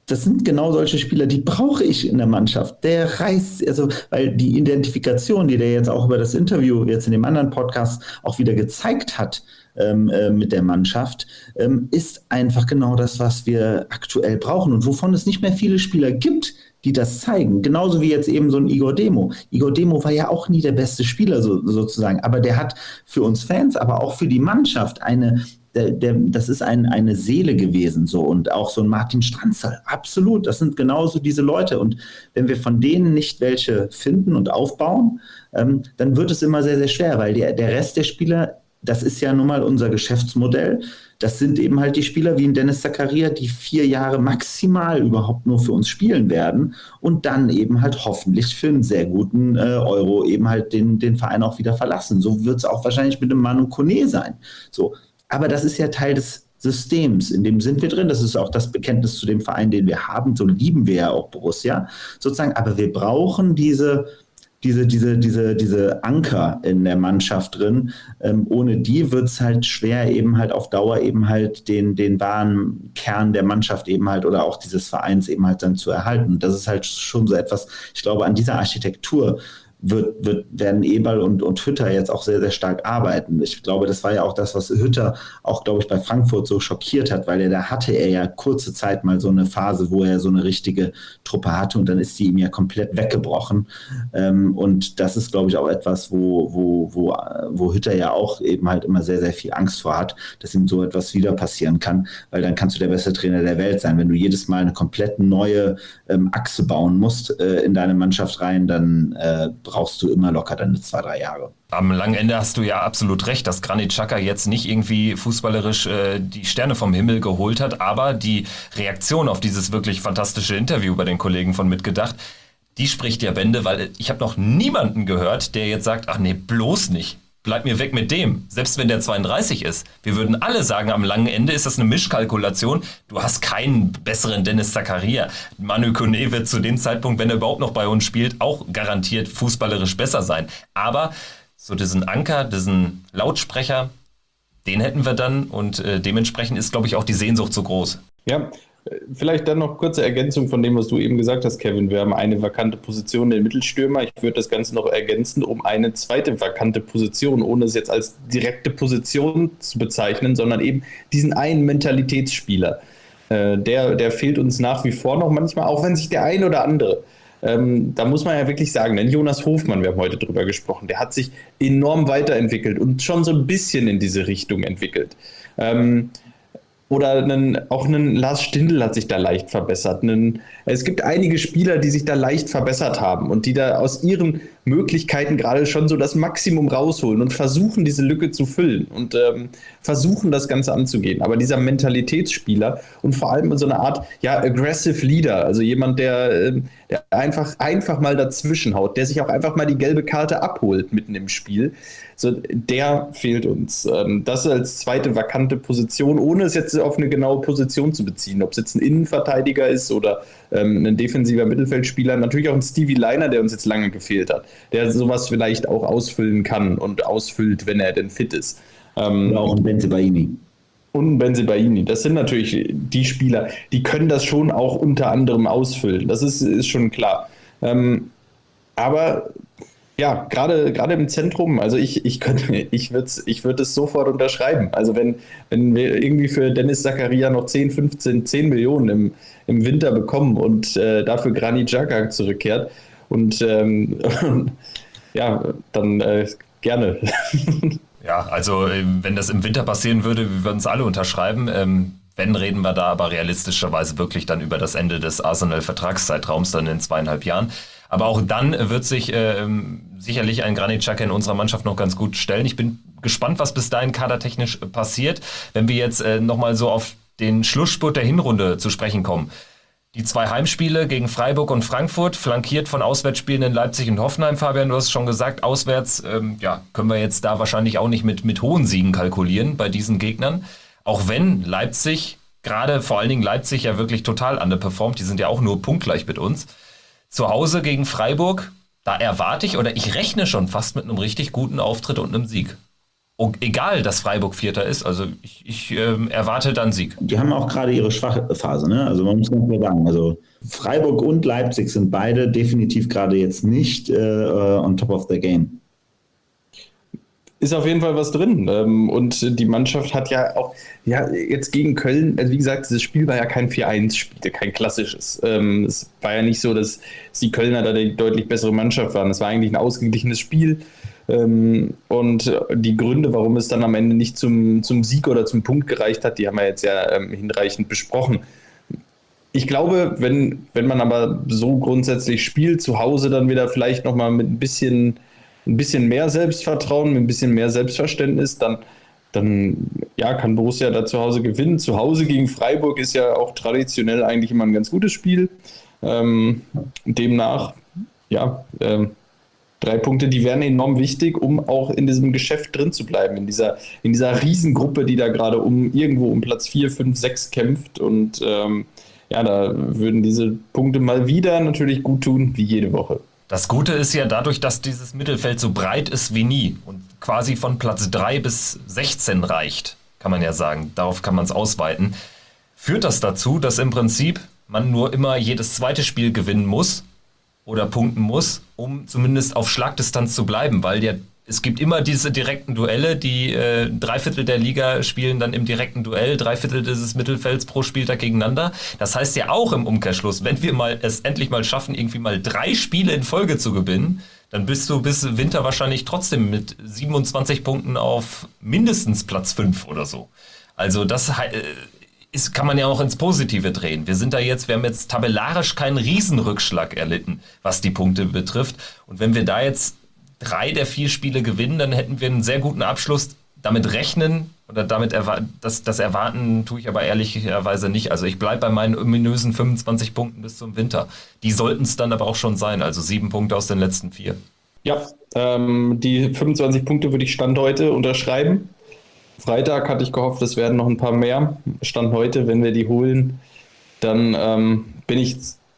das sind genau solche Spieler, die brauche ich in der Mannschaft. Der reißt, also, weil die Identifikation, die der jetzt auch über das Interview jetzt in dem anderen Podcast auch wieder gezeigt hat, ähm, äh, mit der Mannschaft, ähm, ist einfach genau das, was wir aktuell brauchen und wovon es nicht mehr viele Spieler gibt, die das zeigen. Genauso wie jetzt eben so ein Igor Demo. Igor Demo war ja auch nie der beste Spieler so, sozusagen, aber der hat für uns Fans, aber auch für die Mannschaft eine Der, der, das ist ein, eine Seele gewesen, so, und auch so ein Martin Stranzl, absolut, das sind genauso diese Leute, und wenn wir von denen nicht welche finden und aufbauen, ähm, dann wird es immer sehr, sehr schwer, weil der, der Rest der Spieler, das ist ja nun mal unser Geschäftsmodell, das sind eben halt die Spieler wie ein Dennis Zakaria, die vier Jahre maximal überhaupt nur für uns spielen werden und dann eben halt hoffentlich für einen sehr guten äh, Euro eben halt den, den Verein auch wieder verlassen. So wird es auch wahrscheinlich mit dem Manu Kone sein, so. Aber das ist ja Teil des Systems, in dem sind wir drin. Das ist auch das Bekenntnis zu dem Verein, den wir haben. So lieben wir ja auch Borussia sozusagen. Aber wir brauchen diese, diese, diese, diese, diese Anker in der Mannschaft drin. Ähm, ohne die wird es halt schwer, eben halt auf Dauer eben halt den, den wahren Kern der Mannschaft eben halt oder auch dieses Vereins eben halt dann zu erhalten. Und das ist halt schon so etwas, ich glaube, an dieser Architektur Wird, wird, werden Eberl und, und Hütter jetzt auch sehr, sehr stark arbeiten. Ich glaube, das war ja auch das, was Hütter auch, glaube ich, bei Frankfurt so schockiert hat, weil er, da hatte er ja kurze Zeit mal so eine Phase, wo er so eine richtige Truppe hatte und dann ist die ihm ja komplett weggebrochen. Ähm, und das ist, glaube ich, auch etwas, wo, wo, wo, wo Hütter ja auch eben halt immer sehr, sehr viel Angst vor hat, dass ihm so etwas wieder passieren kann, weil dann kannst du der beste Trainer der Welt sein. Wenn du jedes Mal eine komplett neue ähm, Achse bauen musst äh, in deine Mannschaft rein, dann äh, brauchst du immer locker deine zwei, drei Jahre. Am langen Ende hast du ja absolut recht, dass Granit Xhaka jetzt nicht irgendwie fußballerisch äh, die Sterne vom Himmel geholt hat, aber die Reaktion auf dieses wirklich fantastische Interview bei den Kollegen von Mitgedacht, die spricht ja Bände, weil ich habe noch niemanden gehört, der jetzt sagt, ach nee, bloß nicht. Bleib mir weg mit dem, selbst wenn der zweiunddreißig ist. Wir würden alle sagen, am langen Ende ist das eine Mischkalkulation. Du hast keinen besseren Dennis Zakaria. Manu Kone wird zu dem Zeitpunkt, wenn er überhaupt noch bei uns spielt, auch garantiert fußballerisch besser sein. Aber so diesen Anker, diesen Lautsprecher, den hätten wir dann und äh, dementsprechend ist, glaube ich, auch die Sehnsucht so groß. Ja, vielleicht dann noch kurze Ergänzung von dem, was du eben gesagt hast, Kevin. Wir haben eine vakante Position, den Mittelstürmer. Ich würde das Ganze noch ergänzen um eine zweite vakante Position, ohne es jetzt als direkte Position zu bezeichnen, sondern eben diesen einen Mentalitätsspieler. Äh, der, der fehlt uns nach wie vor noch manchmal, auch wenn sich der ein oder andere, ähm, da muss man ja wirklich sagen, denn Jonas Hofmann, wir haben heute drüber gesprochen, der hat sich enorm weiterentwickelt und schon so ein bisschen in diese Richtung entwickelt. Ähm, Oder einen, auch ein Lars Stindl hat sich da leicht verbessert. Einen, es gibt einige Spieler, die sich da leicht verbessert haben und die da aus ihren Möglichkeiten gerade schon so das Maximum rausholen und versuchen, diese Lücke zu füllen und ähm, versuchen, das Ganze anzugehen. Aber dieser Mentalitätsspieler und vor allem so eine Art ja, aggressive Leader, also jemand, der, der einfach, einfach mal dazwischen haut, der sich auch einfach mal die gelbe Karte abholt mitten im Spiel, so, der fehlt uns. Ähm, das als zweite vakante Position, ohne es jetzt auf eine genaue Position zu beziehen. Ob es jetzt ein Innenverteidiger ist oder ähm, ein defensiver Mittelfeldspieler. Natürlich auch ein Stevie Leiner, der uns jetzt lange gefehlt hat. Der sowas vielleicht auch ausfüllen kann und ausfüllt, wenn er denn fit ist. Ähm, ja, und Bensebaini. Und Bensebaini. Das sind natürlich die Spieler, die können das schon auch unter anderem ausfüllen. Das ist, ist schon klar. Ähm, aber ja, gerade gerade im Zentrum, also ich, ich könnte, ich würde ich würd es sofort unterschreiben. Also wenn, wenn wir irgendwie für Dennis Zakaria noch zehn, fünfzehn, zehn Millionen im, im Winter bekommen und äh, dafür Granit Xhaka zurückkehrt und ähm, ja, dann äh, gerne. Ja, also wenn das im Winter passieren würde, wir würden es alle unterschreiben. Ähm, wenn, reden wir da aber realistischerweise wirklich dann über das Ende des Arsenal-Vertragszeitraums dann in zweieinhalb Jahren. Aber auch dann wird sich äh, sicherlich ein Granit Xhaka in unserer Mannschaft noch ganz gut stellen. Ich bin gespannt, was bis dahin kadertechnisch passiert. Wenn wir jetzt äh, nochmal so auf den Schlussspurt der Hinrunde zu sprechen kommen. Die zwei Heimspiele gegen Freiburg und Frankfurt, flankiert von Auswärtsspielen in Leipzig und Hoffenheim. Fabian, du hast schon gesagt, auswärts ähm, ja, können wir jetzt da wahrscheinlich auch nicht mit, mit hohen Siegen kalkulieren bei diesen Gegnern. Auch wenn Leipzig, gerade vor allen Dingen Leipzig ja wirklich total underperformt, die sind ja auch nur punktgleich mit uns. Zu Hause gegen Freiburg, da erwarte ich oder ich rechne schon fast mit einem richtig guten Auftritt und einem Sieg. egal, dass Freiburg Vierter ist. Also ich, ich äh, erwarte dann Sieg. Die haben auch gerade ihre schwache Phase, ne? Also man muss ganz klar sagen, also Freiburg und Leipzig sind beide definitiv gerade jetzt nicht äh, on top of the game. Ist auf jeden Fall was drin. Und die Mannschaft hat ja auch, ja, jetzt gegen Köln, also wie gesagt, dieses Spiel war ja kein vier eins Spiel, kein klassisches. Es war ja nicht so, dass die Kölner da die deutlich bessere Mannschaft waren. Es war eigentlich ein ausgeglichenes Spiel. Und die Gründe, warum es dann am Ende nicht zum, zum Sieg oder zum Punkt gereicht hat, die haben wir jetzt ja hinreichend besprochen. Ich glaube, wenn, wenn man aber so grundsätzlich spielt, zu Hause dann wieder vielleicht nochmal mit ein bisschen ein bisschen mehr Selbstvertrauen, mit ein bisschen mehr Selbstverständnis, dann, dann ja, kann Borussia da zu Hause gewinnen. Zu Hause gegen Freiburg ist ja auch traditionell eigentlich immer ein ganz gutes Spiel. Ähm, demnach, ja, ähm, drei Punkte, die wären enorm wichtig, um auch in diesem Geschäft drin zu bleiben, in dieser, in dieser Riesengruppe, die da gerade um irgendwo um Platz vier, fünf, sechs kämpft. Und ähm, ja, da würden diese Punkte mal wieder natürlich gut tun, wie jede Woche. Das Gute ist ja dadurch, dass dieses Mittelfeld so breit ist wie nie und quasi von Platz drei bis sechzehn reicht, kann man ja sagen. Darauf kann man es ausweiten. Führt das dazu, dass im Prinzip man nur immer jedes zweite Spiel gewinnen muss oder punkten muss, um zumindest auf Schlagdistanz zu bleiben, weil ja es gibt immer diese direkten Duelle, die äh, drei Viertel der Liga spielen dann im direkten Duell, drei Viertel dieses Mittelfelds pro Spieltag gegeneinander. Das heißt ja auch im Umkehrschluss, wenn wir mal es endlich mal schaffen, irgendwie mal drei Spiele in Folge zu gewinnen, dann bist du bis Winter wahrscheinlich trotzdem mit siebenundzwanzig Punkten auf mindestens Platz fünf oder so. Also das äh, ist, kann man ja auch ins Positive drehen. Wir sind da jetzt, wir haben jetzt tabellarisch keinen Riesenrückschlag erlitten, was die Punkte betrifft. Und wenn wir da jetzt drei der vier Spiele gewinnen, dann hätten wir einen sehr guten Abschluss. Damit rechnen oder damit erwa- das, das erwarten tue ich aber ehrlicherweise nicht. Also ich bleibe bei meinen ominösen fünfundzwanzig Punkten bis zum Winter. Die sollten es dann aber auch schon sein, also sieben Punkte aus den letzten vier. Ja, ähm, die fünfundzwanzig Punkte würde ich Stand heute unterschreiben. Freitag hatte ich gehofft, es werden noch ein paar mehr. Stand heute, wenn wir die holen, dann ähm, bin ich,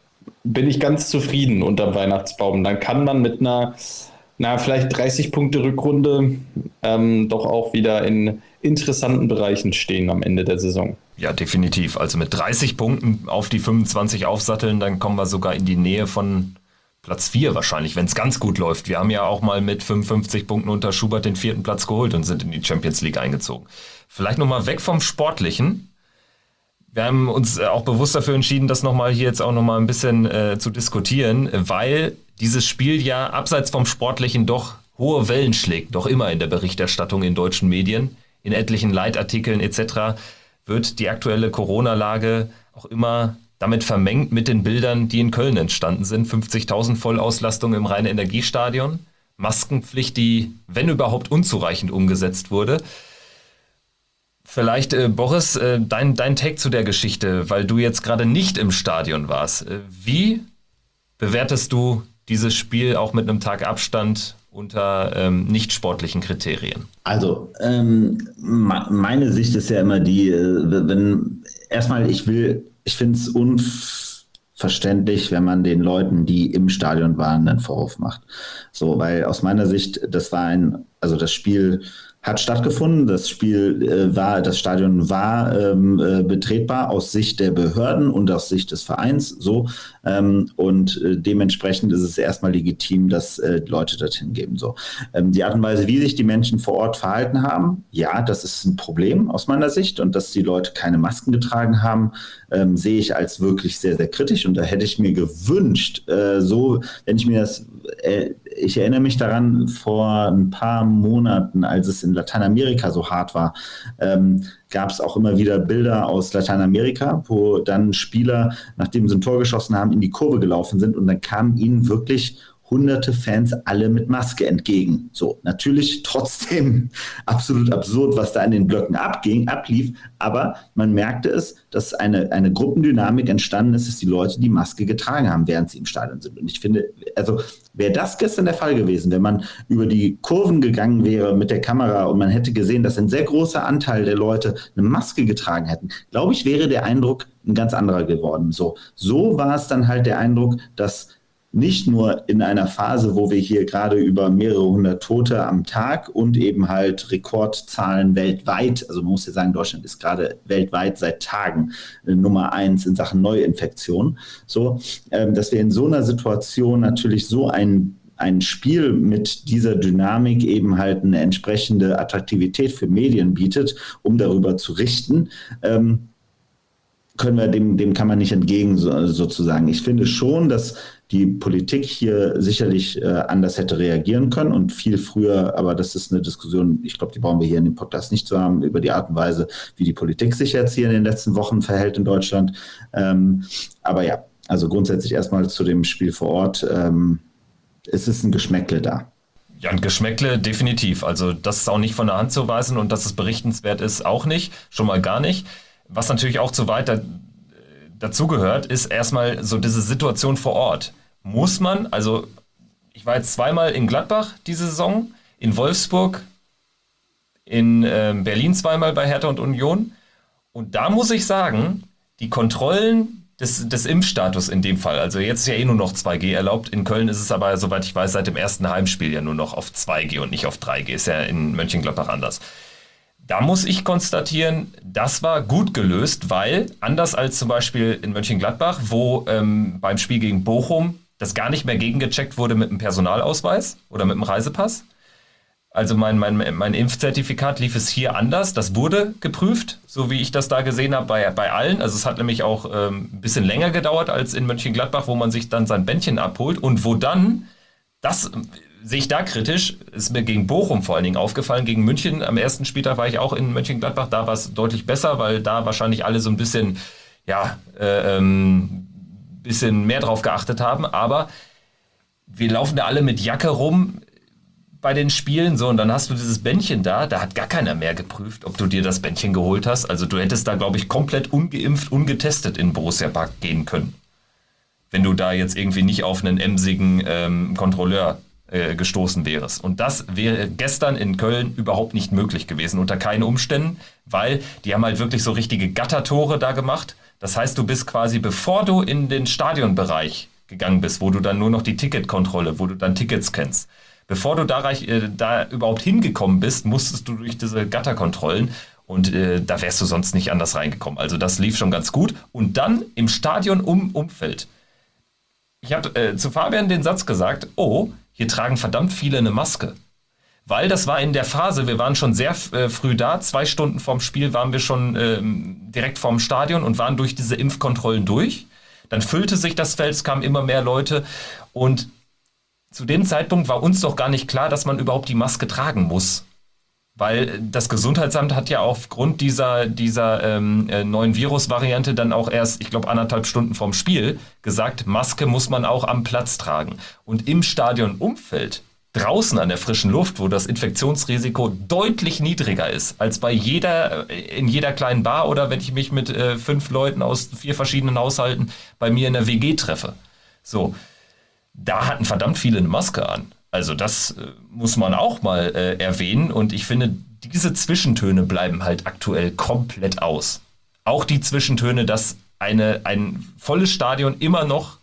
bin ich ganz zufrieden unterm Weihnachtsbaum. Dann kann man mit einer na, vielleicht dreißig Punkte Rückrunde ähm, doch auch wieder in interessanten Bereichen stehen am Ende der Saison. Ja, definitiv. Also mit dreißig Punkten auf die fünfundzwanzig aufsatteln, dann kommen wir sogar in die Nähe von Platz vier wahrscheinlich, wenn es ganz gut läuft. Wir haben ja auch mal mit fünfundfünfzig Punkten unter Schubert den vierten Platz geholt und sind in die Champions League eingezogen. Vielleicht nochmal weg vom Sportlichen. Wir haben uns auch bewusst dafür entschieden, das nochmal hier jetzt auch nochmal ein bisschen äh, zu diskutieren, weil dieses Spiel ja abseits vom Sportlichen doch hohe Wellen schlägt, doch immer in der Berichterstattung in deutschen Medien, in etlichen Leitartikeln et cetera wird die aktuelle Corona-Lage auch immer damit vermengt mit den Bildern, die in Köln entstanden sind. fünfzigtausend Vollauslastung im Rhein-Energiestadion, Maskenpflicht, die, wenn überhaupt, unzureichend umgesetzt wurde. Vielleicht, äh, Boris, äh, dein, dein Take zu der Geschichte, weil du jetzt gerade nicht im Stadion warst. Äh, wie bewertest du dieses Spiel auch mit einem Tag Abstand unter ähm, nicht sportlichen Kriterien? Also, ähm, ma- meine Sicht ist ja immer die, äh, wenn erstmal, ich will, ich finde es unverständlich, wenn man den Leuten, die im Stadion waren, einen Vorwurf macht. So, weil aus meiner Sicht, das war ein, also das Spiel hat stattgefunden. Das Spiel äh, war, das Stadion war ähm, äh, betretbar aus Sicht der Behörden und aus Sicht des Vereins so. Ähm, und äh, dementsprechend ist es erstmal legitim, dass äh, Leute dorthin geben. So. Ähm, die Art und Weise, wie sich die Menschen vor Ort verhalten haben, ja, das ist ein Problem aus meiner Sicht. Und dass die Leute keine Masken getragen haben, ähm, sehe ich als wirklich sehr, sehr kritisch. Und da hätte ich mir gewünscht, äh, so, wenn ich mir das, äh, ich erinnere mich daran, vor ein paar Monaten, als es in Lateinamerika so hart war, ähm, gab es auch immer wieder Bilder aus Lateinamerika, wo dann Spieler, nachdem sie ein Tor geschossen haben, in die Kurve gelaufen sind und dann kamen ihnen wirklich hunderte Fans alle mit Maske entgegen. So, natürlich trotzdem absolut absurd, was da in den Blöcken abging, ablief, aber man merkte es, dass eine, eine Gruppendynamik entstanden ist, dass die Leute die Maske getragen haben, während sie im Stadion sind. Und ich finde, also wäre das gestern der Fall gewesen, wenn man über die Kurven gegangen wäre mit der Kamera und man hätte gesehen, dass ein sehr großer Anteil der Leute eine Maske getragen hätten, glaube ich, wäre der Eindruck ein ganz anderer geworden. So, so war es dann halt der Eindruck, dass nicht nur in einer Phase, wo wir hier gerade über mehrere hundert Tote am Tag und eben halt Rekordzahlen weltweit, also man muss ja sagen, Deutschland ist gerade weltweit seit Tagen äh, Nummer eins in Sachen Neuinfektion, so, ähm, dass wir in so einer Situation natürlich so ein ein Spiel mit dieser Dynamik eben halt eine entsprechende Attraktivität für Medien bietet, um darüber zu richten, ähm, können wir dem, dem kann man nicht entgegen so, sozusagen. Ich finde schon, dass die Politik hier sicherlich äh, anders hätte reagieren können und viel früher, aber das ist eine Diskussion, ich glaube, die brauchen wir hier in dem Podcast nicht zu haben, über die Art und Weise, wie die Politik sich jetzt hier in den letzten Wochen verhält in Deutschland. Ähm, aber ja, also grundsätzlich erstmal zu dem Spiel vor Ort. Ähm, es ist ein Geschmäckle da. Ja, ein Geschmäckle definitiv. Also das ist auch nicht von der Hand zu weisen und dass es berichtenswert ist, auch nicht. Schon mal gar nicht. Was natürlich auch zu weit da, dazugehört, ist erstmal so diese Situation vor Ort. Muss man, also ich war jetzt zweimal in Gladbach diese Saison, in Wolfsburg, in äh, Berlin zweimal bei Hertha und Union. Und da muss ich sagen, die Kontrollen Des, des Impfstatus in dem Fall, also jetzt ist ja eh nur noch zwei G erlaubt, in Köln ist es aber, soweit ich weiß, seit dem ersten Heimspiel ja nur noch auf zwei G und nicht auf drei G, ist ja in Mönchengladbach anders. Da muss ich konstatieren, das war gut gelöst, weil anders als zum Beispiel in Mönchengladbach, wo ähm, beim Spiel gegen Bochum das gar nicht mehr gegengecheckt wurde mit einem Personalausweis oder mit einem Reisepass. Also mein, mein, mein Impfzertifikat lief es hier anders. Das wurde geprüft, so wie ich das da gesehen habe, bei, bei allen. Also es hat nämlich auch ähm, ein bisschen länger gedauert als in Mönchengladbach, wo man sich dann sein Bändchen abholt. Und wo dann, das sehe ich da kritisch, ist mir gegen Bochum vor allen Dingen aufgefallen. Gegen München am ersten Spieltag war ich auch in Mönchengladbach. Da war es deutlich besser, weil da wahrscheinlich alle so ein bisschen, ja, äh, ähm, bisschen mehr drauf geachtet haben. Aber wir laufen da alle mit Jacke rum bei den Spielen, so, und dann hast du dieses Bändchen da, da hat gar keiner mehr geprüft, ob du dir das Bändchen geholt hast. Also du hättest da, glaube ich, komplett ungeimpft, ungetestet in Borussia Park gehen können. Wenn du da jetzt irgendwie nicht auf einen emsigen ähm, Kontrolleur äh, gestoßen wärst. Und das wäre gestern in Köln überhaupt nicht möglich gewesen, unter keinen Umständen, weil die haben halt wirklich so richtige Gattertore da gemacht. Das heißt, du bist quasi, bevor du in den Stadionbereich gegangen bist, wo du dann nur noch die Ticketkontrolle, wo du dann Tickets kennst, bevor du da, reich, äh, da überhaupt hingekommen bist, musstest du durch diese Gatterkontrollen und äh, da wärst du sonst nicht anders reingekommen. Also das lief schon ganz gut. Und dann im Stadion um Umfeld. Ich habe äh, zu Fabian den Satz gesagt, oh, hier tragen verdammt viele eine Maske. Weil das war in der Phase, wir waren schon sehr äh, früh da, zwei Stunden vorm Spiel waren wir schon äh, direkt vorm Stadion und waren durch diese Impfkontrollen durch. Dann füllte sich das Feld, es kamen immer mehr Leute und zu dem Zeitpunkt war uns doch gar nicht klar, dass man überhaupt die Maske tragen muss. Weil das Gesundheitsamt hat ja aufgrund dieser, dieser ähm, äh, neuen Virusvariante dann auch erst, ich glaube, anderthalb Stunden vorm Spiel gesagt, Maske muss man auch am Platz tragen. Und im Stadionumfeld, draußen an der frischen Luft, wo das Infektionsrisiko deutlich niedriger ist, als bei jeder, in jeder kleinen Bar oder wenn ich mich mit äh, fünf Leuten aus vier verschiedenen Haushalten bei mir in der W G treffe. So. Da hatten verdammt viele eine Maske an. Also das äh, muss man auch mal äh, erwähnen. Und ich finde, diese Zwischentöne bleiben halt aktuell komplett aus. Auch die Zwischentöne, dass eine, ein volles Stadion immer noch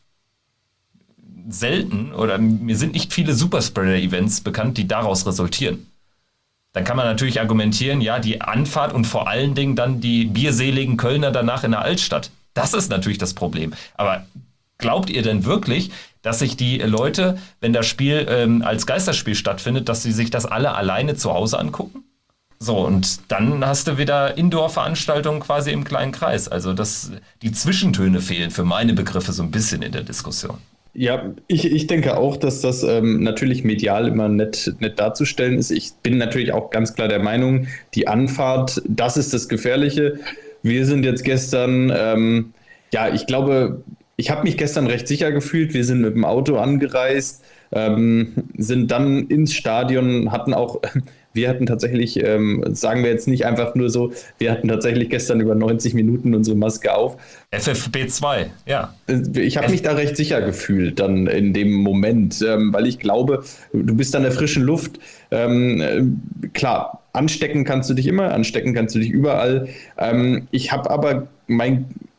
selten, oder mir sind nicht viele Superspreader-Events bekannt, die daraus resultieren. Dann kann man natürlich argumentieren, ja, die Anfahrt und vor allen Dingen dann die bierseligen Kölner danach in der Altstadt. Das ist natürlich das Problem. Aber glaubt ihr denn wirklich, dass sich die Leute, wenn das Spiel ähm, als Geisterspiel stattfindet, dass sie sich das alle alleine zu Hause angucken? So, und dann hast du wieder Indoor-Veranstaltungen quasi im kleinen Kreis. Also das, die Zwischentöne fehlen für meine Begriffe so ein bisschen in der Diskussion. Ja, ich, ich denke auch, dass das ähm, natürlich medial immer nett, nett darzustellen ist. Ich bin natürlich auch ganz klar der Meinung, die Anfahrt, das ist das Gefährliche. Wir sind jetzt gestern, ähm, ja, ich glaube, ich habe mich gestern recht sicher gefühlt. Wir sind mit dem Auto angereist, ähm, sind dann ins Stadion, hatten auch, wir hatten tatsächlich, ähm, sagen wir jetzt nicht einfach nur so, wir hatten tatsächlich gestern über neunzig Minuten unsere Maske auf. F F P zwei, ja. Ich habe mich da recht sicher gefühlt dann in dem Moment, ähm, weil ich glaube, du bist an der frischen Luft. Ähm, äh, klar, anstecken kannst du dich immer, anstecken kannst du dich überall. Ähm, ich habe aber mein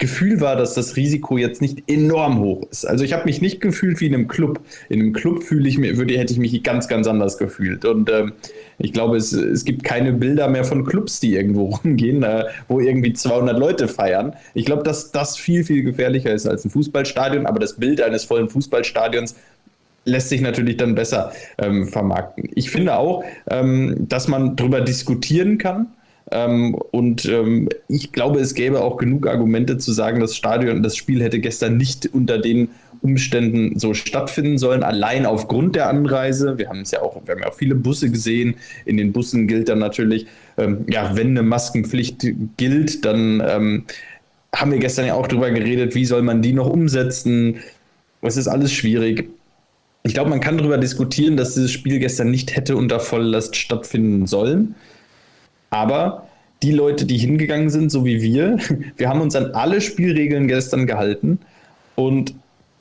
Gefühl war, dass das Risiko jetzt nicht enorm hoch ist. Also ich habe mich nicht gefühlt wie in einem Club. In einem Club fühle ich mir, würde, hätte ich mich ganz, ganz anders gefühlt. Und ähm, ich glaube, es, es gibt keine Bilder mehr von Clubs, die irgendwo rumgehen, äh, wo irgendwie zweihundert Leute feiern. Ich glaube, dass das viel, viel gefährlicher ist als ein Fußballstadion. Aber das Bild eines vollen Fußballstadions lässt sich natürlich dann besser ähm, vermarkten. Ich finde auch, ähm, dass man darüber diskutieren kann. Ähm, und ähm, ich glaube, es gäbe auch genug Argumente zu sagen, das Stadion, das Spiel hätte gestern nicht unter den Umständen so stattfinden sollen, allein aufgrund der Anreise. Wir haben es ja auch, wir haben ja auch viele Busse gesehen. In den Bussen gilt dann natürlich, ähm, ja, wenn eine Maskenpflicht gilt, dann ähm, haben wir gestern ja auch drüber geredet, wie soll man die noch umsetzen? Es ist alles schwierig. Ich glaube, man kann darüber diskutieren, dass dieses Spiel gestern nicht hätte unter Volllast stattfinden sollen. Aber die Leute, die hingegangen sind, so wie wir, wir haben uns an alle Spielregeln gestern gehalten. Und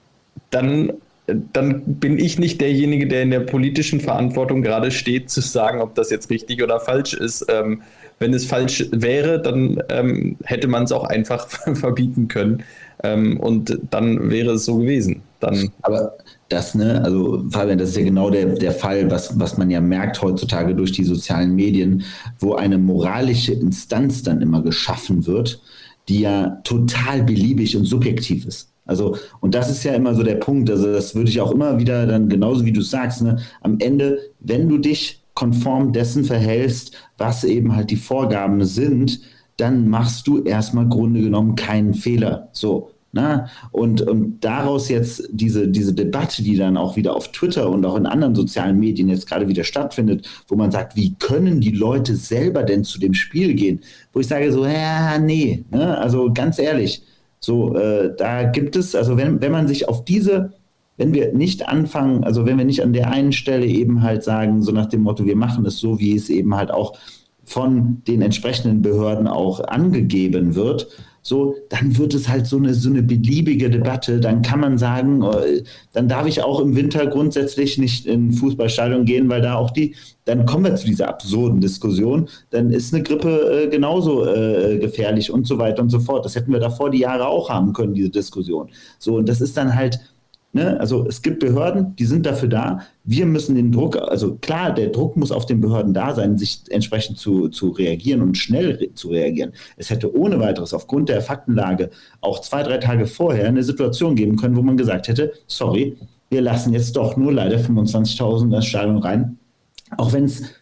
dann, dann bin ich nicht derjenige, der in der politischen Verantwortung gerade steht, zu sagen, ob das jetzt richtig oder falsch ist. Ähm, wenn es falsch wäre, dann ähm, hätte man es auch einfach verbieten können. Ähm, und dann wäre es so gewesen. Dann Aber das, ne, also Fabian, das ist ja genau der, der Fall, was, was man ja merkt heutzutage durch die sozialen Medien, wo eine moralische Instanz dann immer geschaffen wird, die ja total beliebig und subjektiv ist. Also, und das ist ja immer so der Punkt, also das würde ich auch immer wieder dann, genauso wie du sagst, ne, am Ende, wenn du dich konform dessen verhältst, was eben halt die Vorgaben sind, dann machst du erstmal Grunde genommen keinen Fehler. So. Na, und, und daraus jetzt diese, diese Debatte, die dann auch wieder auf Twitter und auch in anderen sozialen Medien jetzt gerade wieder stattfindet, wo man sagt, wie können die Leute selber denn zu dem Spiel gehen? Wo ich sage so, ja, nee, ne? Also ganz ehrlich, so, äh, da gibt es, also wenn, wenn man sich auf diese, wenn wir nicht anfangen, also wenn wir nicht an der einen Stelle eben halt sagen, so nach dem Motto, wir machen es so, wie es eben halt auch von den entsprechenden Behörden auch angegeben wird, so, dann wird es halt so eine, so eine beliebige Debatte. Dann kann man sagen, dann darf ich auch im Winter grundsätzlich nicht in ein Fußballstadion gehen, weil da auch die, dann kommen wir zu dieser absurden Diskussion, dann ist eine Grippe äh, genauso äh, gefährlich und so weiter und so fort. Das hätten wir davor die Jahre auch haben können, diese Diskussion. So, und das ist dann halt, ne, also es gibt Behörden, die sind dafür da. Wir müssen den Druck, also klar, der Druck muss auf den Behörden da sein, sich entsprechend zu, zu reagieren und schnell re- zu reagieren. Es hätte ohne weiteres aufgrund der Faktenlage auch zwei, drei Tage vorher eine Situation geben können, wo man gesagt hätte, sorry, wir lassen jetzt doch nur leider fünfundzwanzigtausend in das Stadion rein, auch wenn es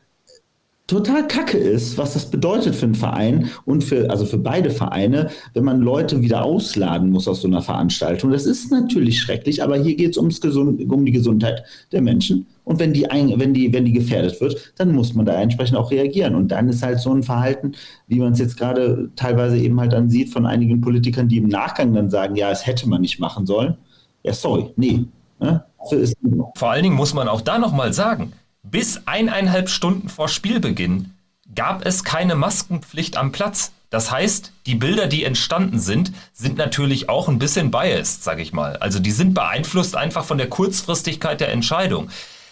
total kacke ist, was das bedeutet für einen Verein und für, also für beide Vereine, wenn man Leute wieder ausladen muss aus so einer Veranstaltung. Das ist natürlich schrecklich, aber hier geht es ums Gesund, um die Gesundheit der Menschen. Und wenn die, ein, wenn, die, wenn die gefährdet wird, dann muss man da entsprechend auch reagieren. Und dann ist halt so ein Verhalten, wie man es jetzt gerade teilweise eben halt dann sieht von einigen Politikern, die im Nachgang dann sagen, ja, es hätte man nicht machen sollen. Ja, sorry, nee. Ne? So ist es. Vor allen Dingen muss man auch da nochmal sagen, bis eineinhalb Stunden vor Spielbeginn gab es keine Maskenpflicht am Platz. Das heißt, die Bilder, die entstanden sind, sind natürlich auch ein bisschen biased, sag ich mal. Also die sind beeinflusst einfach von der Kurzfristigkeit der Entscheidung.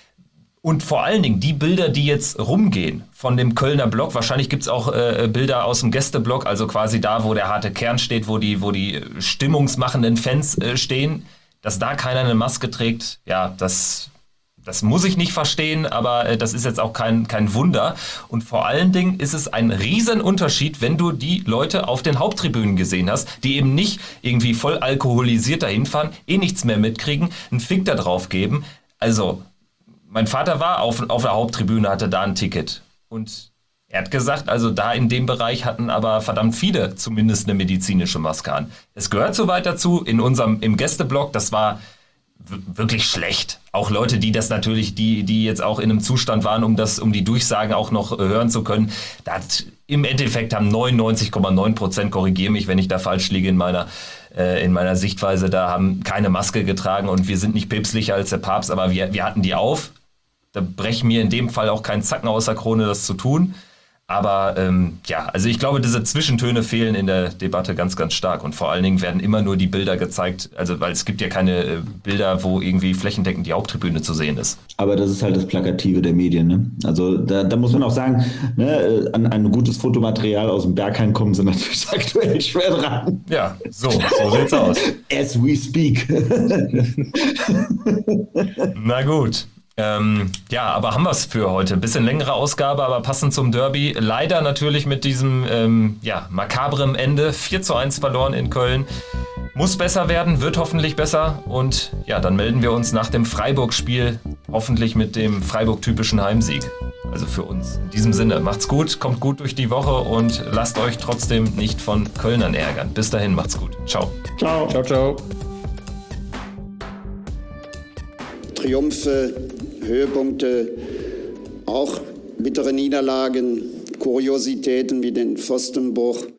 Und vor allen Dingen die Bilder, die jetzt rumgehen von dem Kölner Block, wahrscheinlich gibt es auch äh, Bilder aus dem Gästeblock, also quasi da, wo der harte Kern steht, wo die, wo die stimmungsmachenden Fans äh, stehen, dass da keiner eine Maske trägt, ja, das... Das muss ich nicht verstehen, aber äh, das ist jetzt auch kein, kein Wunder. Und vor allen Dingen ist es ein Riesenunterschied, wenn du die Leute auf den Haupttribünen gesehen hast, die eben nicht irgendwie voll alkoholisiert dahin fahren, eh nichts mehr mitkriegen, einen Fick da drauf geben. Also, mein Vater war auf, auf der Haupttribüne, hatte da ein Ticket. Und er hat gesagt, also da in dem Bereich hatten aber verdammt viele zumindest eine medizinische Maske an. Es gehört soweit dazu, in unserem, im Gästeblock, das war wirklich schlecht. Auch Leute, die das natürlich, die, die jetzt auch in einem Zustand waren, um das, um die Durchsagen auch noch hören zu können. Da hat, im Endeffekt haben neunundneunzig Komma neun Prozent, korrigiere mich, wenn ich da falsch liege in meiner, äh, in meiner Sichtweise, da haben keine Maske getragen und wir sind nicht päpstlicher als der Papst, aber wir, wir hatten die auf. Da brechen mir in dem Fall auch keinen Zacken aus der Krone, das zu tun. Aber ähm, ja, also ich glaube, diese Zwischentöne fehlen in der Debatte ganz, ganz stark. Und vor allen Dingen werden immer nur die Bilder gezeigt, also weil es gibt ja keine äh, Bilder, wo irgendwie flächendeckend die Haupttribüne zu sehen ist. Aber das ist halt das Plakative der Medien. Ne? Also da, da muss man auch sagen, ne, an ein gutes Fotomaterial aus dem Berghain kommen sie natürlich aktuell schwer dran. Ja, so, so sieht's aus. As we speak. Na gut. Ähm, ja, aber haben wir es für heute. Ein bisschen längere Ausgabe, aber passend zum Derby. Leider natürlich mit diesem ähm, ja, makabrem Ende. vier zu eins verloren in Köln. Muss besser werden, wird hoffentlich besser. Und ja, dann melden wir uns nach dem Freiburg-Spiel hoffentlich mit dem Freiburg-typischen Heimsieg. Also für uns. In diesem Sinne, macht's gut, kommt gut durch die Woche und lasst euch trotzdem nicht von Kölnern ärgern. Bis dahin, macht's gut. Ciao. Ciao. Ciao, ciao. Triumphe, Höhepunkte, auch bittere Niederlagen, Kuriositäten wie den Pfostenbruch.